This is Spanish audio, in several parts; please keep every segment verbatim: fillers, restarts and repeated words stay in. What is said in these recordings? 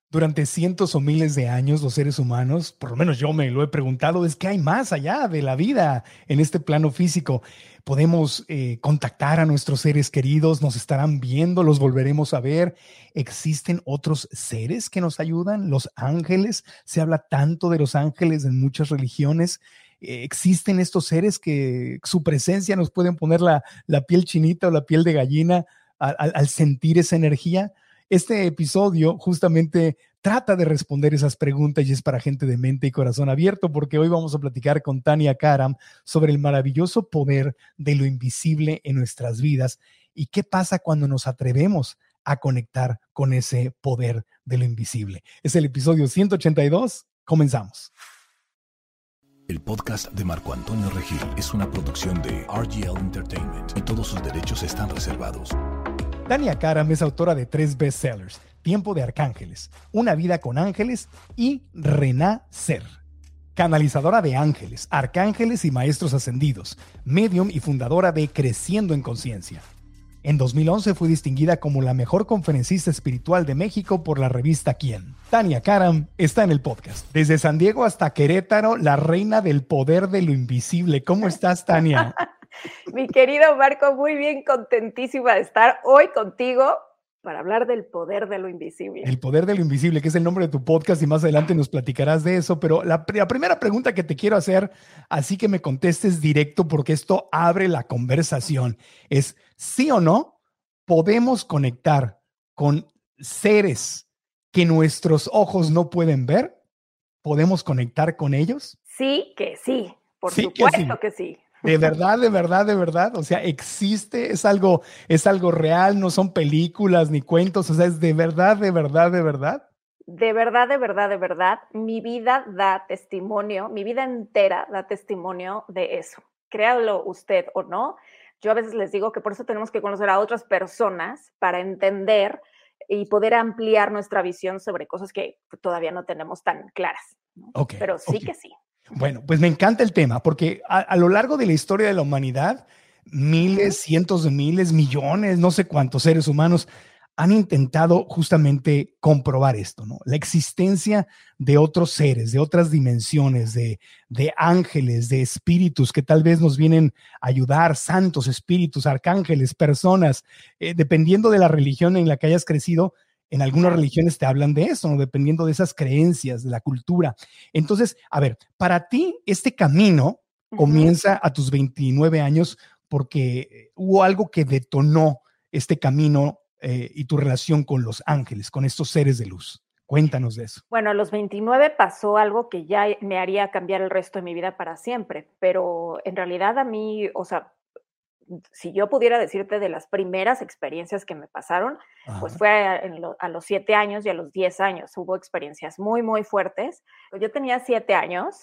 Durante cientos o miles de años, los seres humanos, por lo menos yo me lo he preguntado, es que hay más allá de la vida en este plano físico. Podemos eh, contactar a nuestros seres queridos, nos estarán viendo, los volveremos a ver. ¿Existen otros seres que nos ayudan? Los ángeles, se habla tanto de los ángeles en muchas religiones. Eh, ¿Existen estos seres que su presencia nos pueden poner la, la piel chinita o la piel de gallina al, al al sentir esa energía? Este episodio justamente trata de responder esas preguntas y es para gente de mente y corazón abierto, porque hoy vamos a platicar con Tania Karam sobre el maravilloso poder de lo invisible en nuestras vidas y qué pasa cuando nos atrevemos a conectar con ese poder de lo invisible. Es el episodio ciento ochenta y dos. Comenzamos. El podcast de Marco Antonio Regil es una producción de R G L Entertainment y todos sus derechos están reservados. Tania Karam es autora de tres bestsellers: Tiempo de Arcángeles, Una vida con ángeles y Renacer. Canalizadora de ángeles, arcángeles y maestros ascendidos, medium y fundadora de Creciendo en Conciencia. En dos mil once fue distinguida como la mejor conferencista espiritual de México por la revista Quién. Tania Karam está en el podcast. Desde San Diego hasta Querétaro, la reina del poder de lo invisible. ¿Cómo estás, Tania? Mi querido Marco, muy bien, contentísima de estar hoy contigo para hablar del poder de lo invisible. El poder de lo invisible, que es el nombre de tu podcast y más adelante nos platicarás de eso, pero la, la primera pregunta que te quiero hacer, así que me contestes directo porque esto abre la conversación, es sí o no podemos conectar con seres que nuestros ojos no pueden ver. ¿Podemos conectar con ellos? Sí, que sí, por sí supuesto que sí. que sí. De verdad, de verdad, de verdad. O sea, existe, es algo, es algo real, no son películas ni cuentos. O sea, es de verdad, de verdad, de verdad. De verdad, de verdad, de verdad. Mi vida da testimonio, mi vida entera da testimonio de eso. Créalo usted o no. Yo a veces les digo que por eso tenemos que conocer a otras personas para entender y poder ampliar nuestra visión sobre cosas que todavía no tenemos tan claras, ¿no? Okay, Pero sí okay. que sí. Bueno, pues me encanta el tema porque a, a lo largo de la historia de la humanidad, miles, cientos de miles, millones, no sé cuántos seres humanos han intentado justamente comprobar esto, ¿no? La existencia de otros seres, de otras dimensiones, de, de ángeles, de espíritus que tal vez nos vienen a ayudar, santos, espíritus, arcángeles, personas, eh, dependiendo de la religión en la que hayas crecido. En algunas religiones te hablan de eso, ¿no? Dependiendo de esas creencias, de la cultura. Entonces, a ver, para ti este camino comienza uh-huh. a tus veintinueve años porque hubo algo que detonó este camino eh, y tu relación con los ángeles, con estos seres de luz. Cuéntanos de eso. Bueno, a los veintinueve pasó algo que ya me haría cambiar el resto de mi vida para siempre, pero en realidad a mí, o sea, si yo pudiera decirte de las primeras experiencias que me pasaron, Ajá. pues fue a, en lo, a los siete años y a los diez años. Hubo experiencias muy, muy fuertes. Yo tenía siete años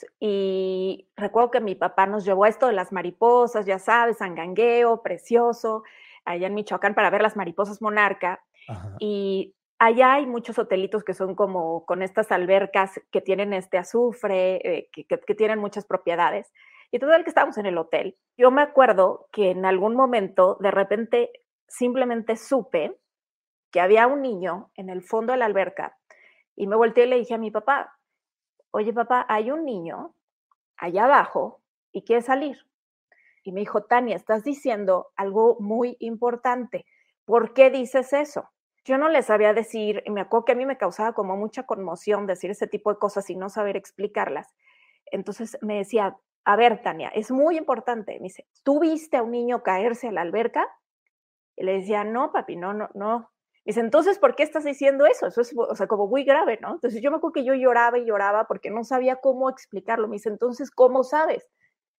y recuerdo que mi papá nos llevó a esto de las mariposas, ya sabes, Angangueo, precioso, allá en Michoacán para ver las mariposas monarca. Ajá. Y allá hay muchos hotelitos que son como con estas albercas que tienen este azufre, eh, que, que, que tienen muchas propiedades. Y todo el que estábamos en el hotel, yo me acuerdo que en algún momento de repente simplemente supe que había un niño en el fondo de la alberca y me volteé y le dije a mi papá, oye papá, hay un niño allá abajo y quiere salir. Y me dijo, Tania, estás diciendo algo muy importante. ¿Por qué dices eso? Yo no le sabía decir, y me acuerdo que a mí me causaba como mucha conmoción decir ese tipo de cosas y no saber explicarlas. Entonces me decía, a ver, Tania, es muy importante. Me dice, ¿tú viste a un niño caerse a la alberca? Y le decía, no, papi, no, no, no. Me dice, entonces, ¿por qué estás diciendo eso? Eso es, o sea, como muy grave, ¿no? Entonces yo me acuerdo que yo lloraba y lloraba porque no sabía cómo explicarlo. Me dice, entonces, ¿cómo sabes?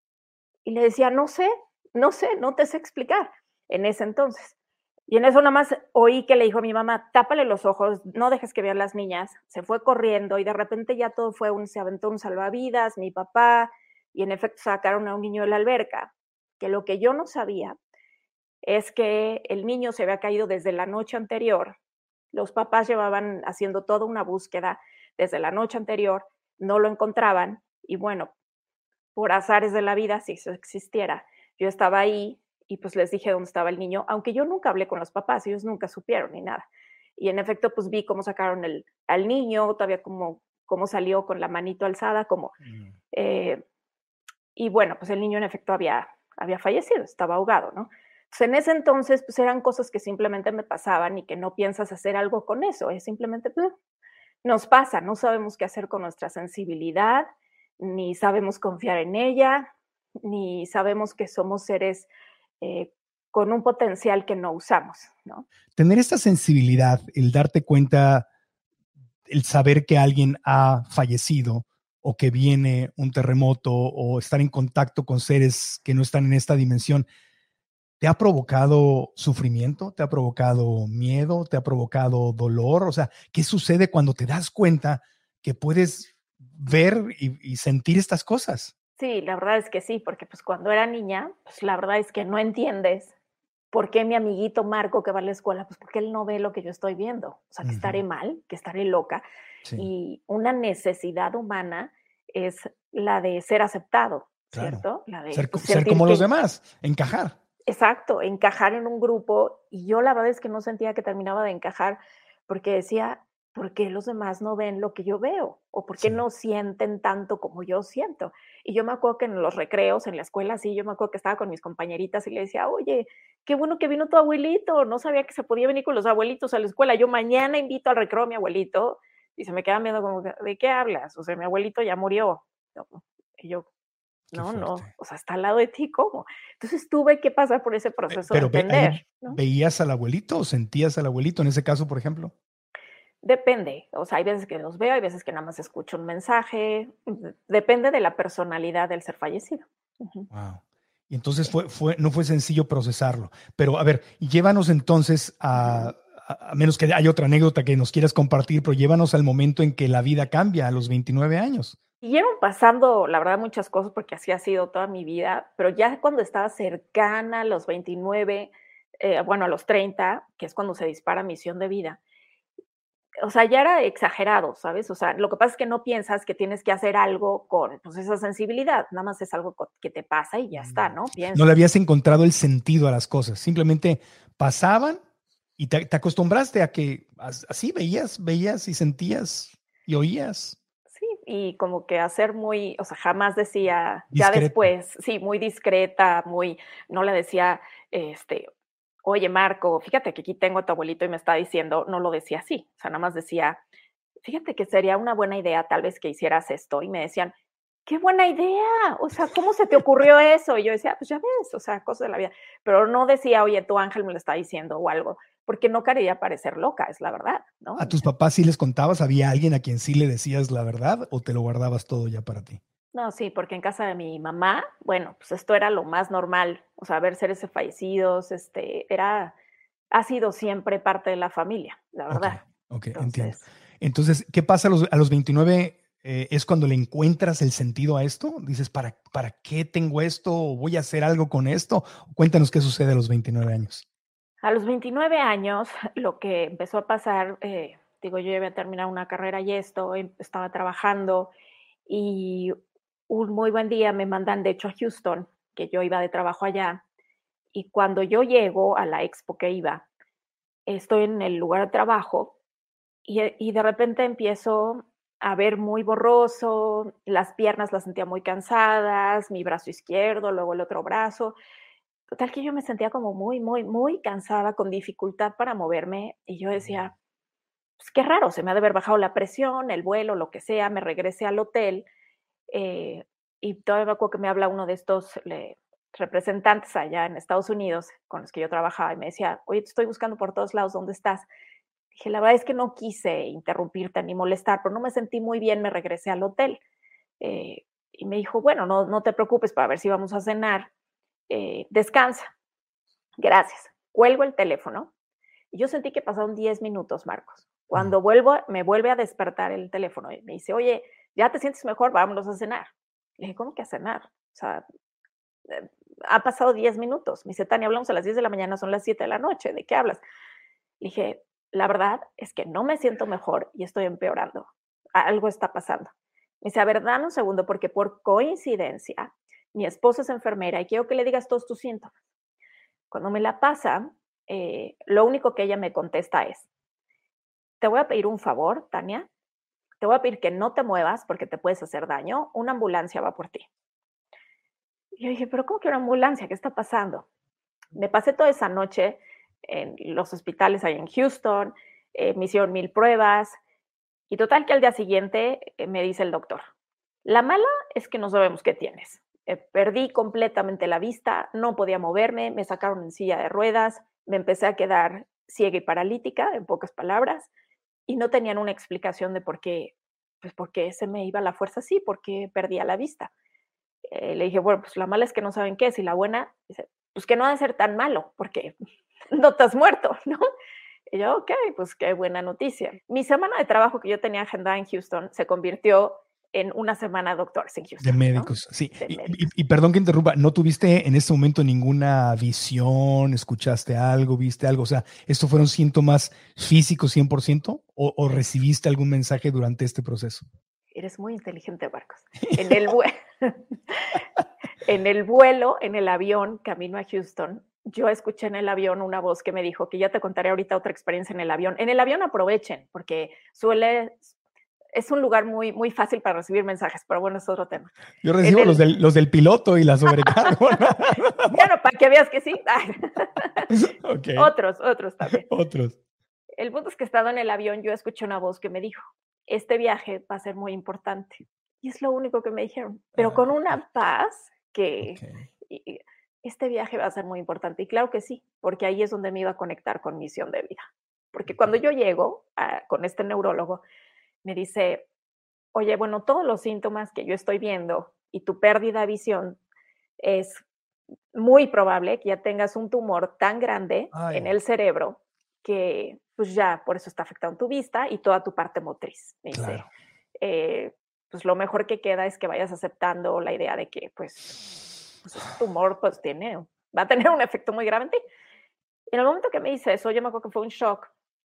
Y le decía, no sé, no sé, no te sé explicar en ese entonces. Y en eso nada más oí que le dijo a mi mamá, tápale los ojos, no dejes que vean las niñas. Se fue corriendo y de repente ya todo fue un, se aventó un salvavidas, mi papá, y en efecto sacaron a un niño de la alberca, que lo que yo no sabía es que el niño se había caído desde la noche anterior. Los papás llevaban haciendo toda una búsqueda desde la noche anterior, no lo encontraban y bueno, por azares de la vida, si eso existiera, yo estaba ahí y pues les dije dónde estaba el niño, aunque yo nunca hablé con los papás, ellos nunca supieron ni nada. y en efecto, pues vi cómo sacaron el, al niño, todavía como, cómo salió con la manito alzada, como, mm. eh, y bueno, pues el niño en efecto había, había fallecido, estaba ahogado, ¿no? Entonces, en ese entonces, pues eran cosas que simplemente me pasaban y que no piensas hacer algo con eso, es simplemente, pues, nos pasa, no sabemos qué hacer con nuestra sensibilidad, ni sabemos confiar en ella, ni sabemos que somos seres eh, con un potencial que no usamos, ¿no? Tener esta sensibilidad, el darte cuenta, el saber que alguien ha fallecido o que viene un terremoto o estar en contacto con seres que no están en esta dimensión, ¿te ha provocado sufrimiento? ¿Te ha provocado miedo? ¿Te ha provocado dolor? O sea, ¿qué sucede cuando te das cuenta que puedes ver y, y sentir estas cosas? Sí, la verdad es que sí, porque pues cuando era niña, pues la verdad es que no entiendes por qué mi amiguito Marco que va a la escuela, pues porque él no ve lo que yo estoy viendo. O sea, que uh-huh. estaré mal, que estaré loca. Sí. Y una necesidad humana es la de ser aceptado, claro. ¿Cierto? La de ser, pues, ser como que, los demás, encajar. Exacto, encajar en un grupo. Y yo la verdad es que no sentía que terminaba de encajar porque decía, ¿por qué los demás no ven lo que yo veo? ¿O por qué sí. no sienten tanto como yo siento? Y yo me acuerdo que en los recreos, en la escuela, sí, yo me acuerdo que estaba con mis compañeritas y le decía, oye, qué bueno que vino tu abuelito, no sabía que se podía venir con los abuelitos a la escuela, yo mañana invito al recreo a mi abuelito, y se me queda viendo como, ¿de qué hablas? O sea, mi abuelito ya murió. Y yo, no, no, o sea, está al lado de ti, ¿cómo? Entonces tuve que pasar por ese proceso Pero de entender. Ve, ¿no? ¿Veías al abuelito o sentías al abuelito en ese caso, por ejemplo? Depende, o sea, hay veces que los veo, hay veces que nada más escucho un mensaje, depende de la personalidad del ser fallecido. Uh-huh. Wow. Y entonces fue, fue, no fue sencillo procesarlo. Pero a ver, llévanos entonces a, a, a menos que haya otra anécdota que nos quieras compartir, pero llévanos al momento en que la vida cambia a los veintinueve años. Siguieron pasando, la verdad, muchas cosas porque así ha sido toda mi vida, pero ya cuando estaba cercana a los veintinueve, eh, bueno, a los treinta, que es cuando se dispara Misión de Vida, o sea, ya era exagerado, ¿sabes? O sea, lo que pasa es que no piensas que tienes que hacer algo con pues, esa sensibilidad, nada más es algo que te pasa y ya está, ¿no? Piensas. No le habías encontrado el sentido a las cosas, simplemente pasaban y te, te acostumbraste a que así veías, veías y sentías y oías. Sí, y como que hacer muy, o sea, jamás decía, discreta. Ya después, sí, muy discreta, muy, no le decía, este, oye, Marco, fíjate que aquí tengo a tu abuelito y me está diciendo, no lo decía así, o sea, nada más decía, fíjate que sería una buena idea tal vez que hicieras esto, y me decían, qué buena idea, o sea, ¿cómo se te ocurrió eso? Y yo decía, pues ya ves, o sea, cosas de la vida, pero no decía, oye, tu ángel me lo está diciendo o algo, porque no quería parecer loca, es la verdad, ¿no? ¿A tus papás sí les contabas? ¿Había alguien a quien sí le decías la verdad o te lo guardabas todo ya para ti? No, sí, porque en casa de mi mamá, bueno, pues esto era lo más normal, o sea, ver seres fallecidos, este, era, ha sido siempre parte de la familia, la verdad. Ok, okay Entonces, entiendo. Entonces, ¿qué pasa a los, a los veintinueve? Eh, ¿Es cuando le encuentras el sentido a esto? Dices, ¿para, ¿para qué tengo esto? ¿Voy a hacer algo con esto? Cuéntanos qué sucede a los veintinueve años. A los veintinueve años, lo que empezó a pasar, eh, digo, yo ya había terminado una carrera y esto, estaba trabajando y un muy buen día me mandan, de hecho, a Houston, que yo iba de trabajo allá, y cuando yo llego a la expo que iba, estoy en el lugar de trabajo y, y de repente empiezo a ver muy borroso, las piernas las sentía muy cansadas, mi brazo izquierdo, luego el otro brazo. Total que yo me sentía como muy, muy, muy cansada, con dificultad para moverme, y yo decía, pues qué raro, se me ha de haber bajado la presión, el vuelo, lo que sea, me regresé al hotel, eh, y todavía me acuerdo que me habla uno de estos le, representantes allá en Estados Unidos con los que yo trabajaba, y me decía, oye, te estoy buscando por todos lados, ¿dónde estás? Dije, la verdad es que no quise interrumpirte ni molestar, pero no me sentí muy bien, me regresé al hotel. Eh, y me dijo, bueno, no, no te preocupes, para ver si vamos a cenar. Eh, descansa. Gracias. Cuelgo el teléfono y yo sentí que pasaron diez minutos, Marcos. Cuando vuelvo, me vuelve a despertar el teléfono y me dice, oye, ¿ya te sientes mejor? Vámonos a cenar. Le dije, ¿cómo que a cenar? O sea, eh, ha pasado diez minutos. Me dice, Tania, hablamos a las diez de la mañana, son las siete de la noche, ¿de qué hablas? Le dije, la verdad es que no me siento mejor y estoy empeorando. Algo está pasando. Me dice, a ver, dame un segundo, porque por coincidencia, mi esposa es enfermera y quiero que le digas todos tus síntomas. Cuando me la pasa, eh, lo único que ella me contesta es, te voy a pedir un favor, Tania, te voy a pedir que no te muevas porque te puedes hacer daño, una ambulancia va por ti. Y yo dije, pero ¿cómo que una ambulancia? ¿Qué está pasando? Me pasé toda esa noche en los hospitales ahí en Houston, eh, me hicieron mil pruebas, y total que al día siguiente eh, me dice el doctor, la mala es que no sabemos qué tienes. Eh, perdí completamente la vista, no podía moverme, me sacaron en silla de ruedas, me empecé a quedar ciega y paralítica, en pocas palabras, y no tenían una explicación de por qué, pues por qué se me iba la fuerza así, por qué perdía la vista. Eh, le dije, bueno, pues la mala es que no saben qué es, y la buena, dice, pues que no ha de ser tan malo, porque no te has muerto, ¿no? Y yo, ok, pues qué buena noticia. Mi semana de trabajo que yo tenía agendada en Houston se convirtió en una semana de doctores en De Houston, ¿no? médicos, sí. De Y, médicos. y- y perdón que interrumpa, ¿no tuviste en ese momento ninguna visión, escuchaste algo, viste algo? O sea, ¿estos fueron síntomas físicos cien por ciento o, o recibiste algún mensaje durante este proceso? Eres muy inteligente, Marcos. En el, vue- en el vuelo, en el avión, camino a Houston, yo escuché en el avión una voz que me dijo, que ya te contaré ahorita otra experiencia en el avión. En el avión aprovechen, porque suele, es un lugar muy, muy fácil para recibir mensajes, pero bueno, es otro tema. Yo En recibo el, los del, los del piloto y la sobrecarga. bueno, para que veas que sí. Ok, Otros, otros también. otros. El punto es que estando en el avión, yo escuché una voz que me dijo, este viaje va a ser muy importante. Y es lo único que me dijeron, pero con una paz que Ok. y- este viaje va a ser muy importante. Y claro que sí, porque ahí es donde me iba a conectar con misión de vida. Porque cuando yo llego a- con este neurólogo, me dice, oye, bueno, todos los síntomas que yo estoy viendo y tu pérdida de visión es muy probable que ya tengas un tumor tan grande en Ay, el cerebro que pues ya por eso está afectando tu vista y toda tu parte motriz. Me dice, claro. eh, pues lo mejor que queda es que vayas aceptando la idea de que pues, pues ese tumor pues tiene, va a tener un efecto muy grave en ti. En el momento que me dice eso, yo me acuerdo que fue un shock,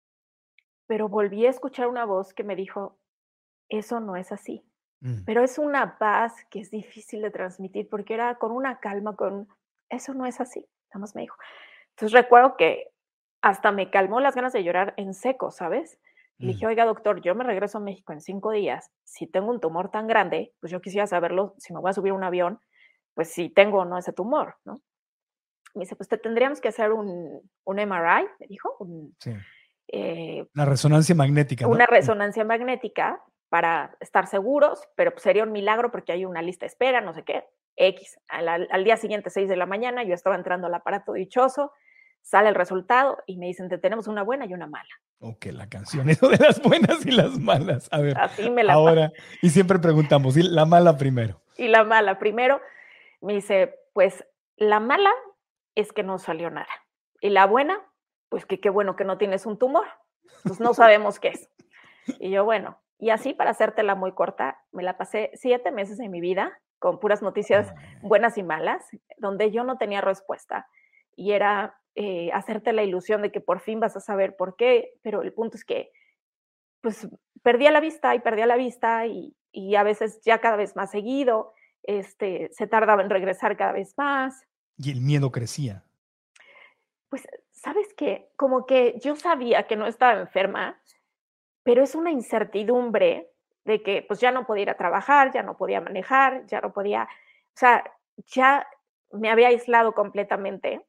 pero volví a escuchar una voz que me dijo, eso no es así. Mm, Pero es una paz que es difícil de transmitir porque era con una calma, con eso no es así, nada más me dijo. Entonces recuerdo que hasta me calmó las ganas de llorar en seco, ¿sabes? Le mm, dije, oiga, doctor, yo me regreso a México en cinco días. Si tengo un tumor tan grande, pues yo quisiera saberlo, si me voy a subir a un avión, pues si tengo o no ese tumor, ¿no? Me dice, pues te tendríamos que hacer un, un M R I, me dijo, un, sí. eh, La resonancia magnética, una ¿no? resonancia magnética para estar seguros, pero pues sería un milagro porque hay una lista de espera, no sé qué, X. Al, al día siguiente, seis de la mañana, yo estaba entrando al aparato dichoso, sale el resultado y me dicen, te tenemos una buena y una mala. Ok, la canción, eso de las buenas y las malas. A ver, Así me la pasé. ahora, y siempre preguntamos, ¿y la mala primero? Y la mala, primero, me dice, pues la mala es que no salió nada. Y la buena, pues que qué bueno que no tienes un tumor. Pues no sabemos qué es. Y yo, bueno, y así para hacértela muy corta, me la pasé siete meses de mi vida con puras noticias Ay, buenas y malas, donde yo no tenía respuesta. Y era eh, hacerte la ilusión de que por fin vas a saber por qué, pero el punto es que, pues, perdía la vista y perdía la vista y, y a veces ya cada vez más seguido, este, se tardaba en regresar cada vez más. y el miedo crecía. Pues, ¿sabes qué? Como que yo sabía que no estaba enferma, pero es una incertidumbre de que pues ya no podía ir a trabajar, ya no podía manejar, ya no podía, o sea, ya me había aislado completamente.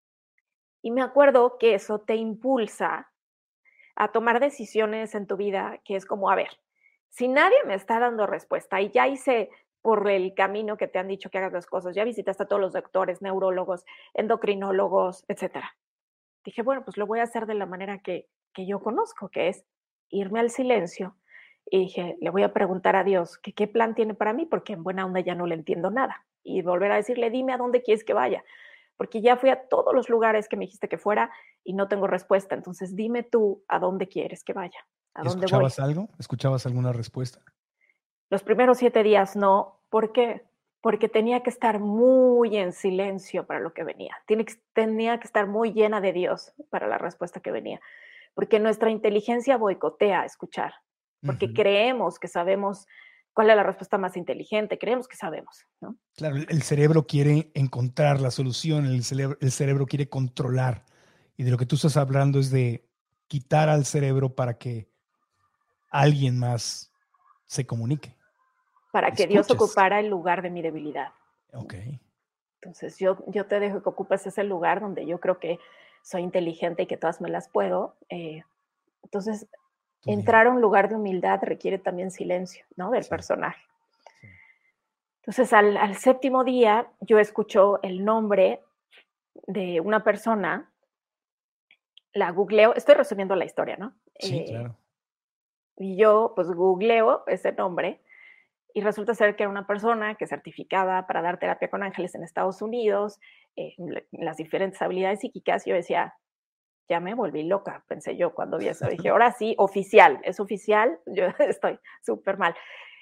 Y me acuerdo que eso te impulsa a tomar decisiones en tu vida que es como, a ver, si nadie me está dando respuesta y ya hice por el camino que te han dicho que hagas las cosas, ya visitaste a todos los doctores, neurólogos, endocrinólogos, etcétera. Dije, bueno, pues lo voy a hacer de la manera que, que yo conozco, que es irme al silencio. Y dije, le voy a preguntar a Dios que qué plan tiene para mí, porque en buena onda ya no le entiendo nada. Y volver a decirle, dime a dónde quieres que vaya, porque ya fui a todos los lugares que me dijiste que fuera y no tengo respuesta. Entonces dime tú a dónde quieres que vaya, a ¿Y dónde voy. escuchabas algo? ¿Escuchabas alguna respuesta? Los primeros siete días no. ¿Por qué? Porque tenía que estar muy en silencio para lo que venía. Tiene que, tenía que estar muy llena de Dios para la respuesta que venía. Porque nuestra inteligencia boicotea escuchar. Porque Ujú. creemos que sabemos cuál es la respuesta más inteligente. Creemos que sabemos, ¿no? Claro, el, el cerebro quiere encontrar la solución, el cerebro, el cerebro quiere controlar. Y de lo que tú estás hablando es de quitar al cerebro para que alguien más se comunique. Para que Escuches. Dios ocupara el lugar de mi debilidad. Ok. Entonces yo, yo te dejo que ocupes ese lugar donde yo creo que soy inteligente y que todas me las puedo. Eh, entonces, Tú entrar dime. a un lugar de humildad requiere también silencio, ¿no? Del Sí. personaje. Sí. Entonces, al, al séptimo día, yo escucho el nombre de una persona, la googleo, estoy resumiendo la historia, ¿no? Sí, Eh, claro. y yo, pues, googleo ese nombre y resulta ser que era una persona que certificaba para dar terapia con ángeles en Estados Unidos, eh, las diferentes habilidades psíquicas. Yo decía, ya me volví loca, pensé yo cuando vi eso. Dije, ahora sí, oficial, es oficial, yo estoy súper mal.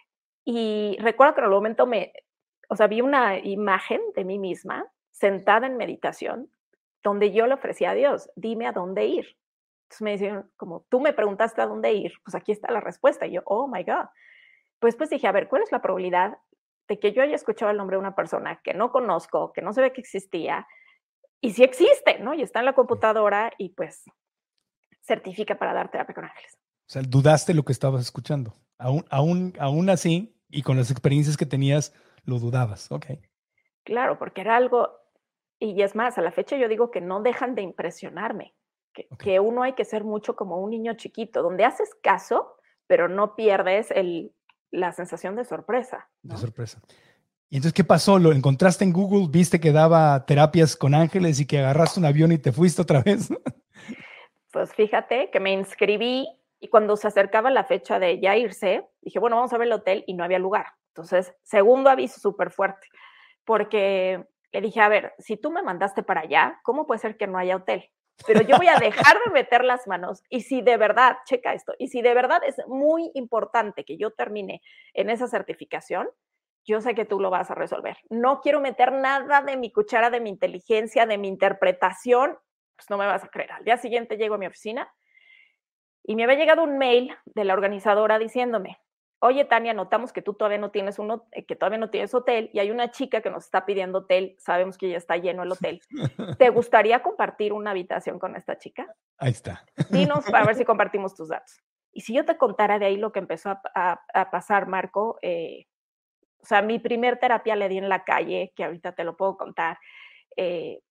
Y recuerdo que en el momento me, o sea, vi una imagen de mí misma sentada en meditación, donde yo le ofrecía a Dios, dime a dónde ir. Entonces me decían, como tú me preguntaste a dónde ir, pues aquí está la respuesta. Y yo, oh my God. Pues pues dije, a ver, ¿cuál es la probabilidad de que yo haya escuchado el nombre de una persona que no conozco, que no sabía que existía, y sí existe, ¿no? Y está en la computadora y pues certifica para dar terapia con ángeles. O sea, dudaste lo que estabas escuchando. Aún, aún, aún así, y con las experiencias que tenías, lo dudabas. Ok. Claro, porque era algo, y es más, a la fecha yo digo que no dejan de impresionarme, que, Ok. que uno hay que ser mucho como un niño chiquito, donde haces caso, pero no pierdes el, la sensación de sorpresa, ¿no? De sorpresa. ¿Y entonces qué pasó? ¿Lo encontraste en Google? ¿Viste que daba terapias con ángeles y que agarraste un avión y te fuiste otra vez? Pues fíjate que me inscribí y cuando se acercaba la fecha de ya irse, dije, bueno, vamos a ver el hotel y no había lugar. Entonces, segundo aviso súper fuerte, porque le dije, a ver, si tú me mandaste para allá, ¿cómo puede ser que no haya hotel? Pero yo voy a dejar de meter las manos y si de verdad, checa esto, y si de verdad es muy importante que yo termine en esa certificación, yo sé que tú lo vas a resolver. No quiero meter nada de mi cuchara, de mi inteligencia, de mi interpretación, pues no me vas a creer. Al día siguiente llego a mi oficina y me había llegado un mail de la organizadora diciéndome, oye, Tania, notamos que tú todavía no tienes uno, que todavía no tienes hotel y hay una chica que nos está pidiendo hotel, sabemos que ya está lleno el hotel. ¿Te gustaría compartir una habitación con esta chica? Ahí está. Dinos para ver si compartimos tus datos. Y si yo te contara de ahí lo que empezó a, a, a pasar, Marco, eh, o sea, mi primer terapia le di en la calle, que ahorita te lo puedo contar. Eh,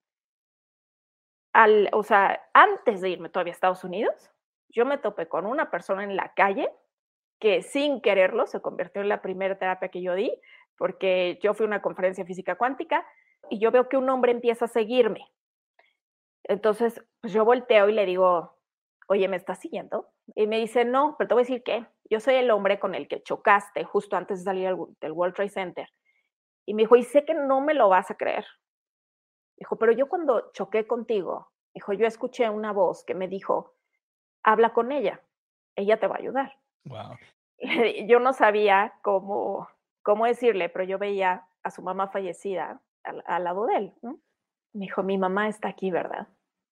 al, o sea, antes de irme todavía a Estados Unidos, yo me topé con una persona en la calle que sin quererlo se convirtió en la primera terapia que yo di, porque yo fui a una conferencia de física cuántica y yo veo que un hombre empieza a seguirme. Entonces, pues yo volteo y le digo, oye, ¿me estás siguiendo? Y me dice, no, pero te voy a decir que yo soy el hombre con el que chocaste justo antes de salir del World Trade Center. Y me dijo, y sé que no me lo vas a creer. Dijo, pero yo cuando choqué contigo, dijo, yo escuché una voz que me dijo, habla con ella, ella te va a ayudar. Wow. Yo no sabía cómo, cómo decirle, pero yo veía a su mamá fallecida al, al lado de él, ¿no? Me dijo, mi mamá está aquí, ¿verdad?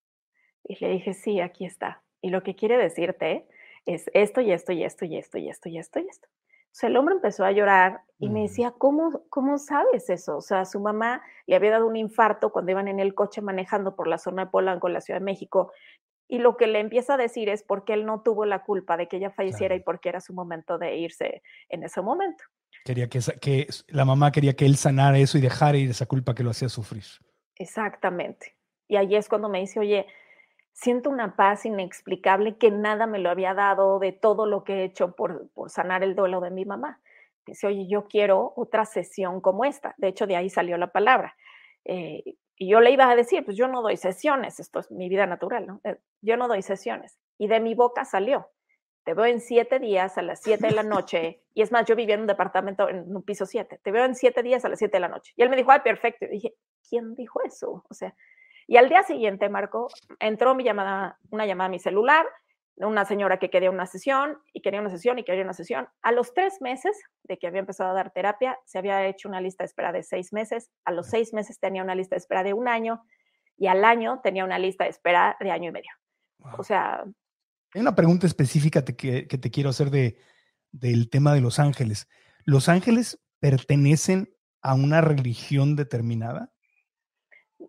Y le dije, sí, aquí está. Y lo que quiere decirte es esto y esto y esto y esto y esto y esto y esto. O sea, el hombre empezó a llorar y me decía, ¿cómo, cómo sabes eso? O sea, su mamá le había dado un infarto cuando iban en el coche manejando por la zona de Polanco, en la Ciudad de México, y lo que le empieza a decir es porque él no tuvo la culpa de que ella falleciera Claro. y porque era su momento de irse en ese momento. Quería que, que la mamá quería que él sanara eso y dejara ir esa culpa que lo hacía sufrir. Exactamente. Y ahí es cuando me dice, oye, siento una paz inexplicable que nada me lo había dado de todo lo que he hecho por, por sanar el duelo de mi mamá. Dice, oye, yo quiero otra sesión como esta. De hecho, de ahí salió la palabra. Eh, y yo le iba a decir, pues yo no doy sesiones, esto es mi vida natural, ¿no? Eh, yo no doy sesiones. Y de mi boca salió, te veo en siete días a las siete de la noche. Y es más, yo vivía en un departamento, en un piso siete. Te veo en siete días a las siete de la noche. Y él me dijo, ay, perfecto. Y dije, ¿quién dijo eso? O sea, y al día siguiente, Marco, entró mi llamada, una llamada a mi celular, una señora que quería una sesión y quería una sesión y quería una sesión. A los tres meses de que había empezado a dar terapia, se había hecho una lista de espera de seis meses. A los seis meses tenía una lista de espera de un año y al año tenía una lista de espera de año y medio. Wow. O sea... Hay una pregunta específica te, que, que te quiero hacer de, del tema de los ángeles. ¿Los ángeles pertenecen a una religión determinada?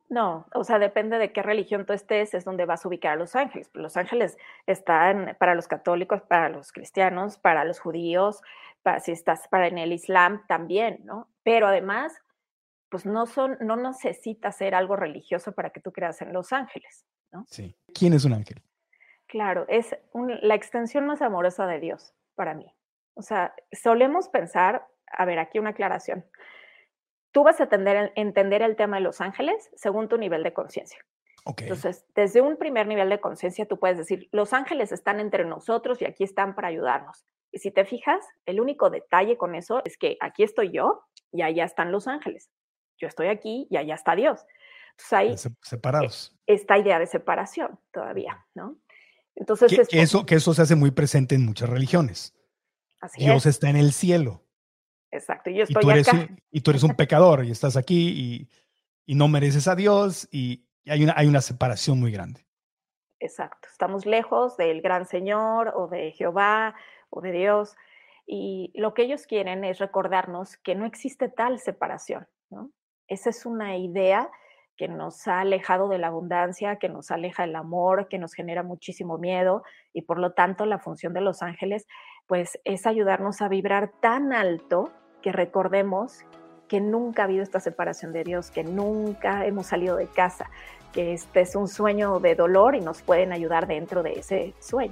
No, o sea, depende de qué religión tú estés, es donde vas a ubicar a los ángeles. Los ángeles están para los católicos, para los cristianos, para los judíos, para, si estás para en el Islam también, ¿no? Pero además, pues no son, no necesitas ser algo religioso para que tú creas en los ángeles, ¿no? Sí. ¿Quién es un ángel? Claro, es un, la extensión más amorosa de Dios para mí. O sea, solemos pensar, a ver, aquí una aclaración. Tú vas a entender, entender el tema de los ángeles según tu nivel de conciencia. Okay. Entonces, desde un primer nivel de conciencia, tú puedes decir, los ángeles están entre nosotros y aquí están para ayudarnos. Y si te fijas, el único detalle con eso es que aquí estoy yo y allá están los ángeles. Yo estoy aquí y allá está Dios. Entonces, ahí separados. Esta idea de separación todavía, ¿no? Entonces, que, es que, eso, que eso se hace muy presente en muchas religiones. Así Dios es. está en el cielo. Exacto, yo estoy y tú eres acá. Un, y tú eres un pecador y estás aquí y, y no mereces a Dios y hay una, hay una separación muy grande. Exacto, estamos lejos del gran Señor o de Jehová o de Dios y lo que ellos quieren es recordarnos que no existe tal separación, ¿no? Esa es una idea que nos ha alejado de la abundancia, que nos aleja del amor, que nos genera muchísimo miedo y por lo tanto la función de los ángeles pues es ayudarnos a vibrar tan alto que recordemos que nunca ha habido esta separación de Dios, que nunca hemos salido de casa, que este es un sueño de dolor y nos pueden ayudar dentro de ese sueño.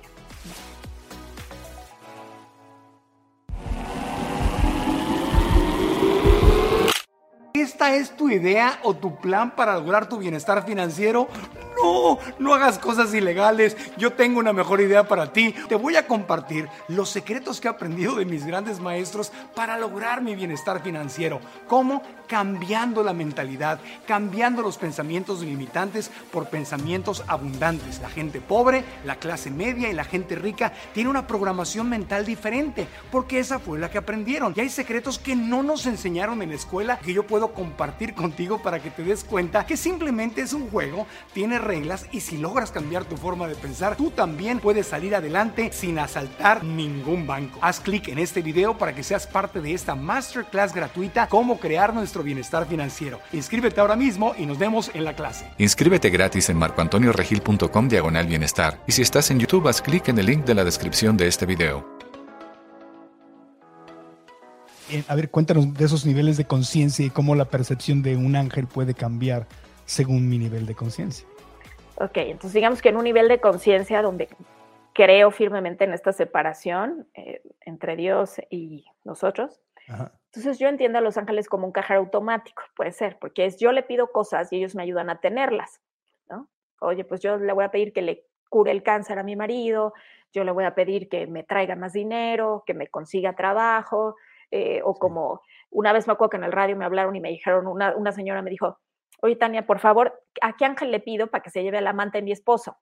¿Esta es tu idea o tu plan para lograr tu bienestar financiero? No, no hagas cosas ilegales. Yo tengo una mejor idea para ti. Te voy a compartir los secretos que he aprendido de mis grandes maestros para lograr mi bienestar financiero. ¿Cómo? Cambiando la mentalidad, cambiando los pensamientos limitantes por pensamientos abundantes. La gente pobre, la clase media y la gente rica tiene una programación mental diferente porque esa fue la que aprendieron. Y hay secretos que no nos enseñaron en la escuela que yo puedo compartir contigo para que te des cuenta que simplemente es un juego, tiene reglas y si logras cambiar tu forma de pensar, tú también puedes salir adelante sin asaltar ningún banco. Haz clic en este video para que seas parte de esta masterclass gratuita, Cómo crear nuestro bienestar financiero. Inscríbete ahora mismo y nos vemos en la clase. Inscríbete gratis en marcoantonioregil.com diagonal bienestar. Y si estás en YouTube, haz clic en el link de la descripción de este video. A ver, cuéntanos de esos niveles de conciencia y cómo la percepción de un ángel puede cambiar según mi nivel de conciencia. Ok, entonces digamos que en un nivel de conciencia donde creo firmemente en esta separación eh, entre Dios y nosotros, Ajá. Entonces yo entiendo a los ángeles como un cajero automático, puede ser, porque es yo le pido cosas y ellos me ayudan a tenerlas, ¿no? Oye, pues yo le voy a pedir que le cure el cáncer a mi marido, yo le voy a pedir que me traiga más dinero, que me consiga trabajo, eh, o como una vez me acuerdo que en el radio me hablaron y me dijeron, una, una señora me dijo, oye Tania, por favor, ¿a qué ángel le pido para que se lleve al amante de mi esposo?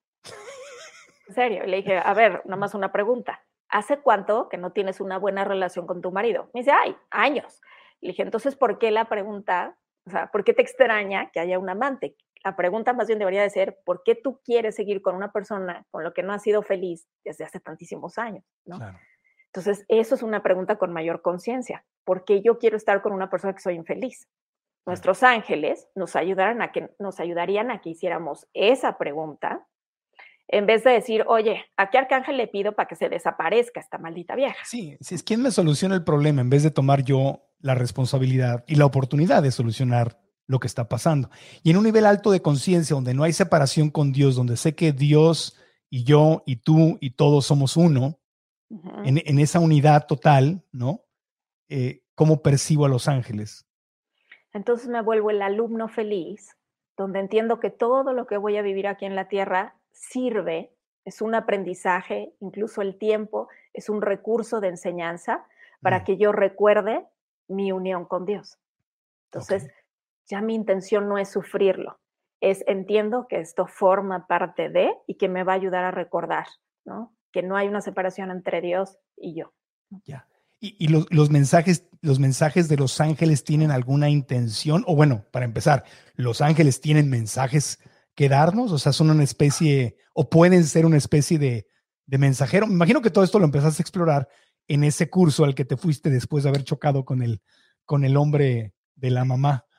En serio, y le dije, a ver, nomás una pregunta. ¿Hace cuánto que no tienes una buena relación con tu marido? Me dice, ay, años. Le dije, entonces, ¿por qué la pregunta? O sea, ¿por qué te extraña que haya un amante? La pregunta más bien debería de ser, ¿por qué tú quieres seguir con una persona con lo que no has sido feliz desde hace tantísimos años? ¿No? Claro. Entonces, eso es una pregunta con mayor conciencia. ¿Por qué yo quiero estar con una persona que soy infeliz? Nuestros ángeles nos, ayudaran a que, nos ayudarían a que hiciéramos esa pregunta en vez de decir, oye, ¿a qué arcángel le pido para que se desaparezca esta maldita vieja? Sí, si es quien me soluciona el problema en vez de tomar yo la responsabilidad y la oportunidad de solucionar lo que está pasando. Y en un nivel alto de conciencia, donde no hay separación con Dios, donde sé que Dios y yo y tú y todos somos uno, uh-huh. en, en esa unidad total, ¿no? Eh, ¿Cómo percibo a los ángeles? Entonces me vuelvo el alumno feliz, donde entiendo que todo lo que voy a vivir aquí en la tierra sirve, es un aprendizaje, incluso el tiempo es un recurso de enseñanza para mm. que yo recuerde mi unión con Dios. Entonces, okay. ya mi intención no es sufrirlo, es entiendo que esto forma parte de y que me va a ayudar a recordar, ¿no? Que no hay una separación entre Dios y yo. Ya. ¿Y, y los, los, mensajes, los mensajes de los ángeles tienen alguna intención? O bueno, para empezar, ¿los ángeles tienen mensajes que darnos? O sea, son una especie, o pueden ser una especie de, de mensajero. Me imagino que todo esto lo empezaste a explorar en ese curso al que te fuiste después de haber chocado con el, con el hombre de la mamá.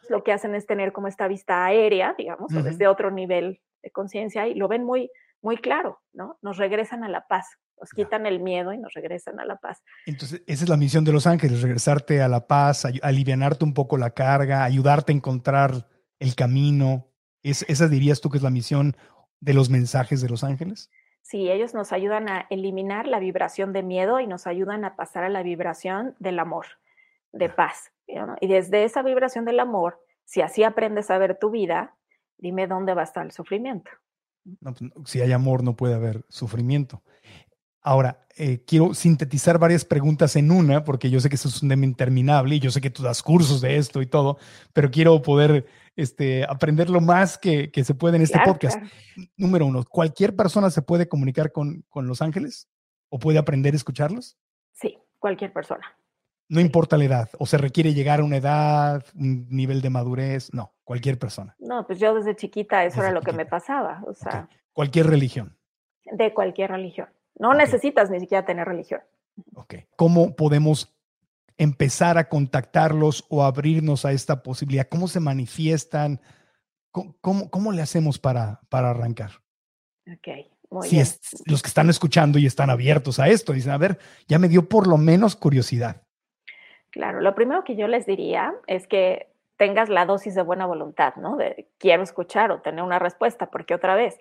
lo que hacen es tener como esta vista aérea, digamos, uh-huh. o desde otro nivel de conciencia, y lo ven muy, muy claro, ¿no? Nos regresan a la paz, nos quitan yeah. el miedo y nos regresan a la paz. Entonces, esa es la misión de los ángeles, regresarte a la paz, alivianarte un poco la carga, ayudarte a encontrar el camino. ¿Es, ¿Esa dirías tú que es la misión de los mensajes de los ángeles? Sí, ellos nos ayudan a eliminar la vibración de miedo y nos ayudan a pasar a la vibración del amor, de paz. ¿no? Y desde esa vibración del amor, si así aprendes a ver tu vida, dime dónde va a estar el sufrimiento. No, pues, si hay amor, no puede haber sufrimiento. Ahora, eh, quiero sintetizar varias preguntas en una, porque yo sé que eso es un tema interminable y yo sé que tú das cursos de esto y todo, pero quiero poder este, aprender lo más que, que se puede en este claro, podcast. Claro. Número uno, ¿cualquier persona se puede comunicar con, con los ángeles? ¿O puede aprender a escucharlos? Sí, cualquier persona. No sí. importa la edad, o se requiere llegar a una edad, un nivel de madurez, no, cualquier persona. No, pues yo desde chiquita eso desde era lo chiquita. que me pasaba, o sea. Okay. Cualquier religión. De cualquier religión. No okay. necesitas ni siquiera tener religión. Ok. ¿Cómo podemos empezar a contactarlos o abrirnos a esta posibilidad? ¿Cómo se manifiestan? ¿Cómo, cómo, cómo le hacemos para, para arrancar? Ok, muy si bien. Es, los que están escuchando y están abiertos a esto, dicen, a ver, ya me dio por lo menos curiosidad. Claro, lo primero que yo les diría es que tengas la dosis de buena voluntad, ¿no? De quiero escuchar o tener una respuesta, porque otra vez,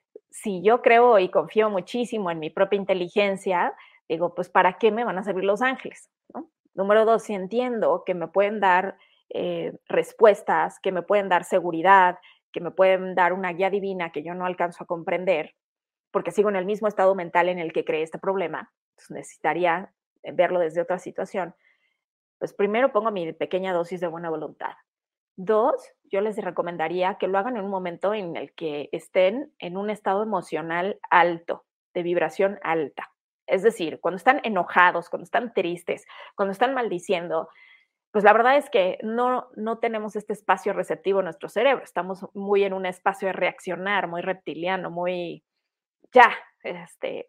si yo creo y confío muchísimo en mi propia inteligencia, digo, pues ¿para qué me van a servir los ángeles? ¿no? Número dos, si entiendo que me pueden dar eh, respuestas, que me pueden dar seguridad, que me pueden dar una guía divina que yo no alcanzo a comprender, porque sigo en el mismo estado mental en el que creé este problema, pues necesitaría verlo desde otra situación. Pues primero pongo mi pequeña dosis de buena voluntad. Dos, yo les recomendaría que lo hagan en un momento en el que estén en un estado emocional alto, de vibración alta. Es decir, cuando están enojados, cuando están tristes, cuando están maldiciendo, pues la verdad es que no, no tenemos este espacio receptivo en nuestro cerebro. Estamos muy en un espacio de reaccionar, muy reptiliano, muy ya, este,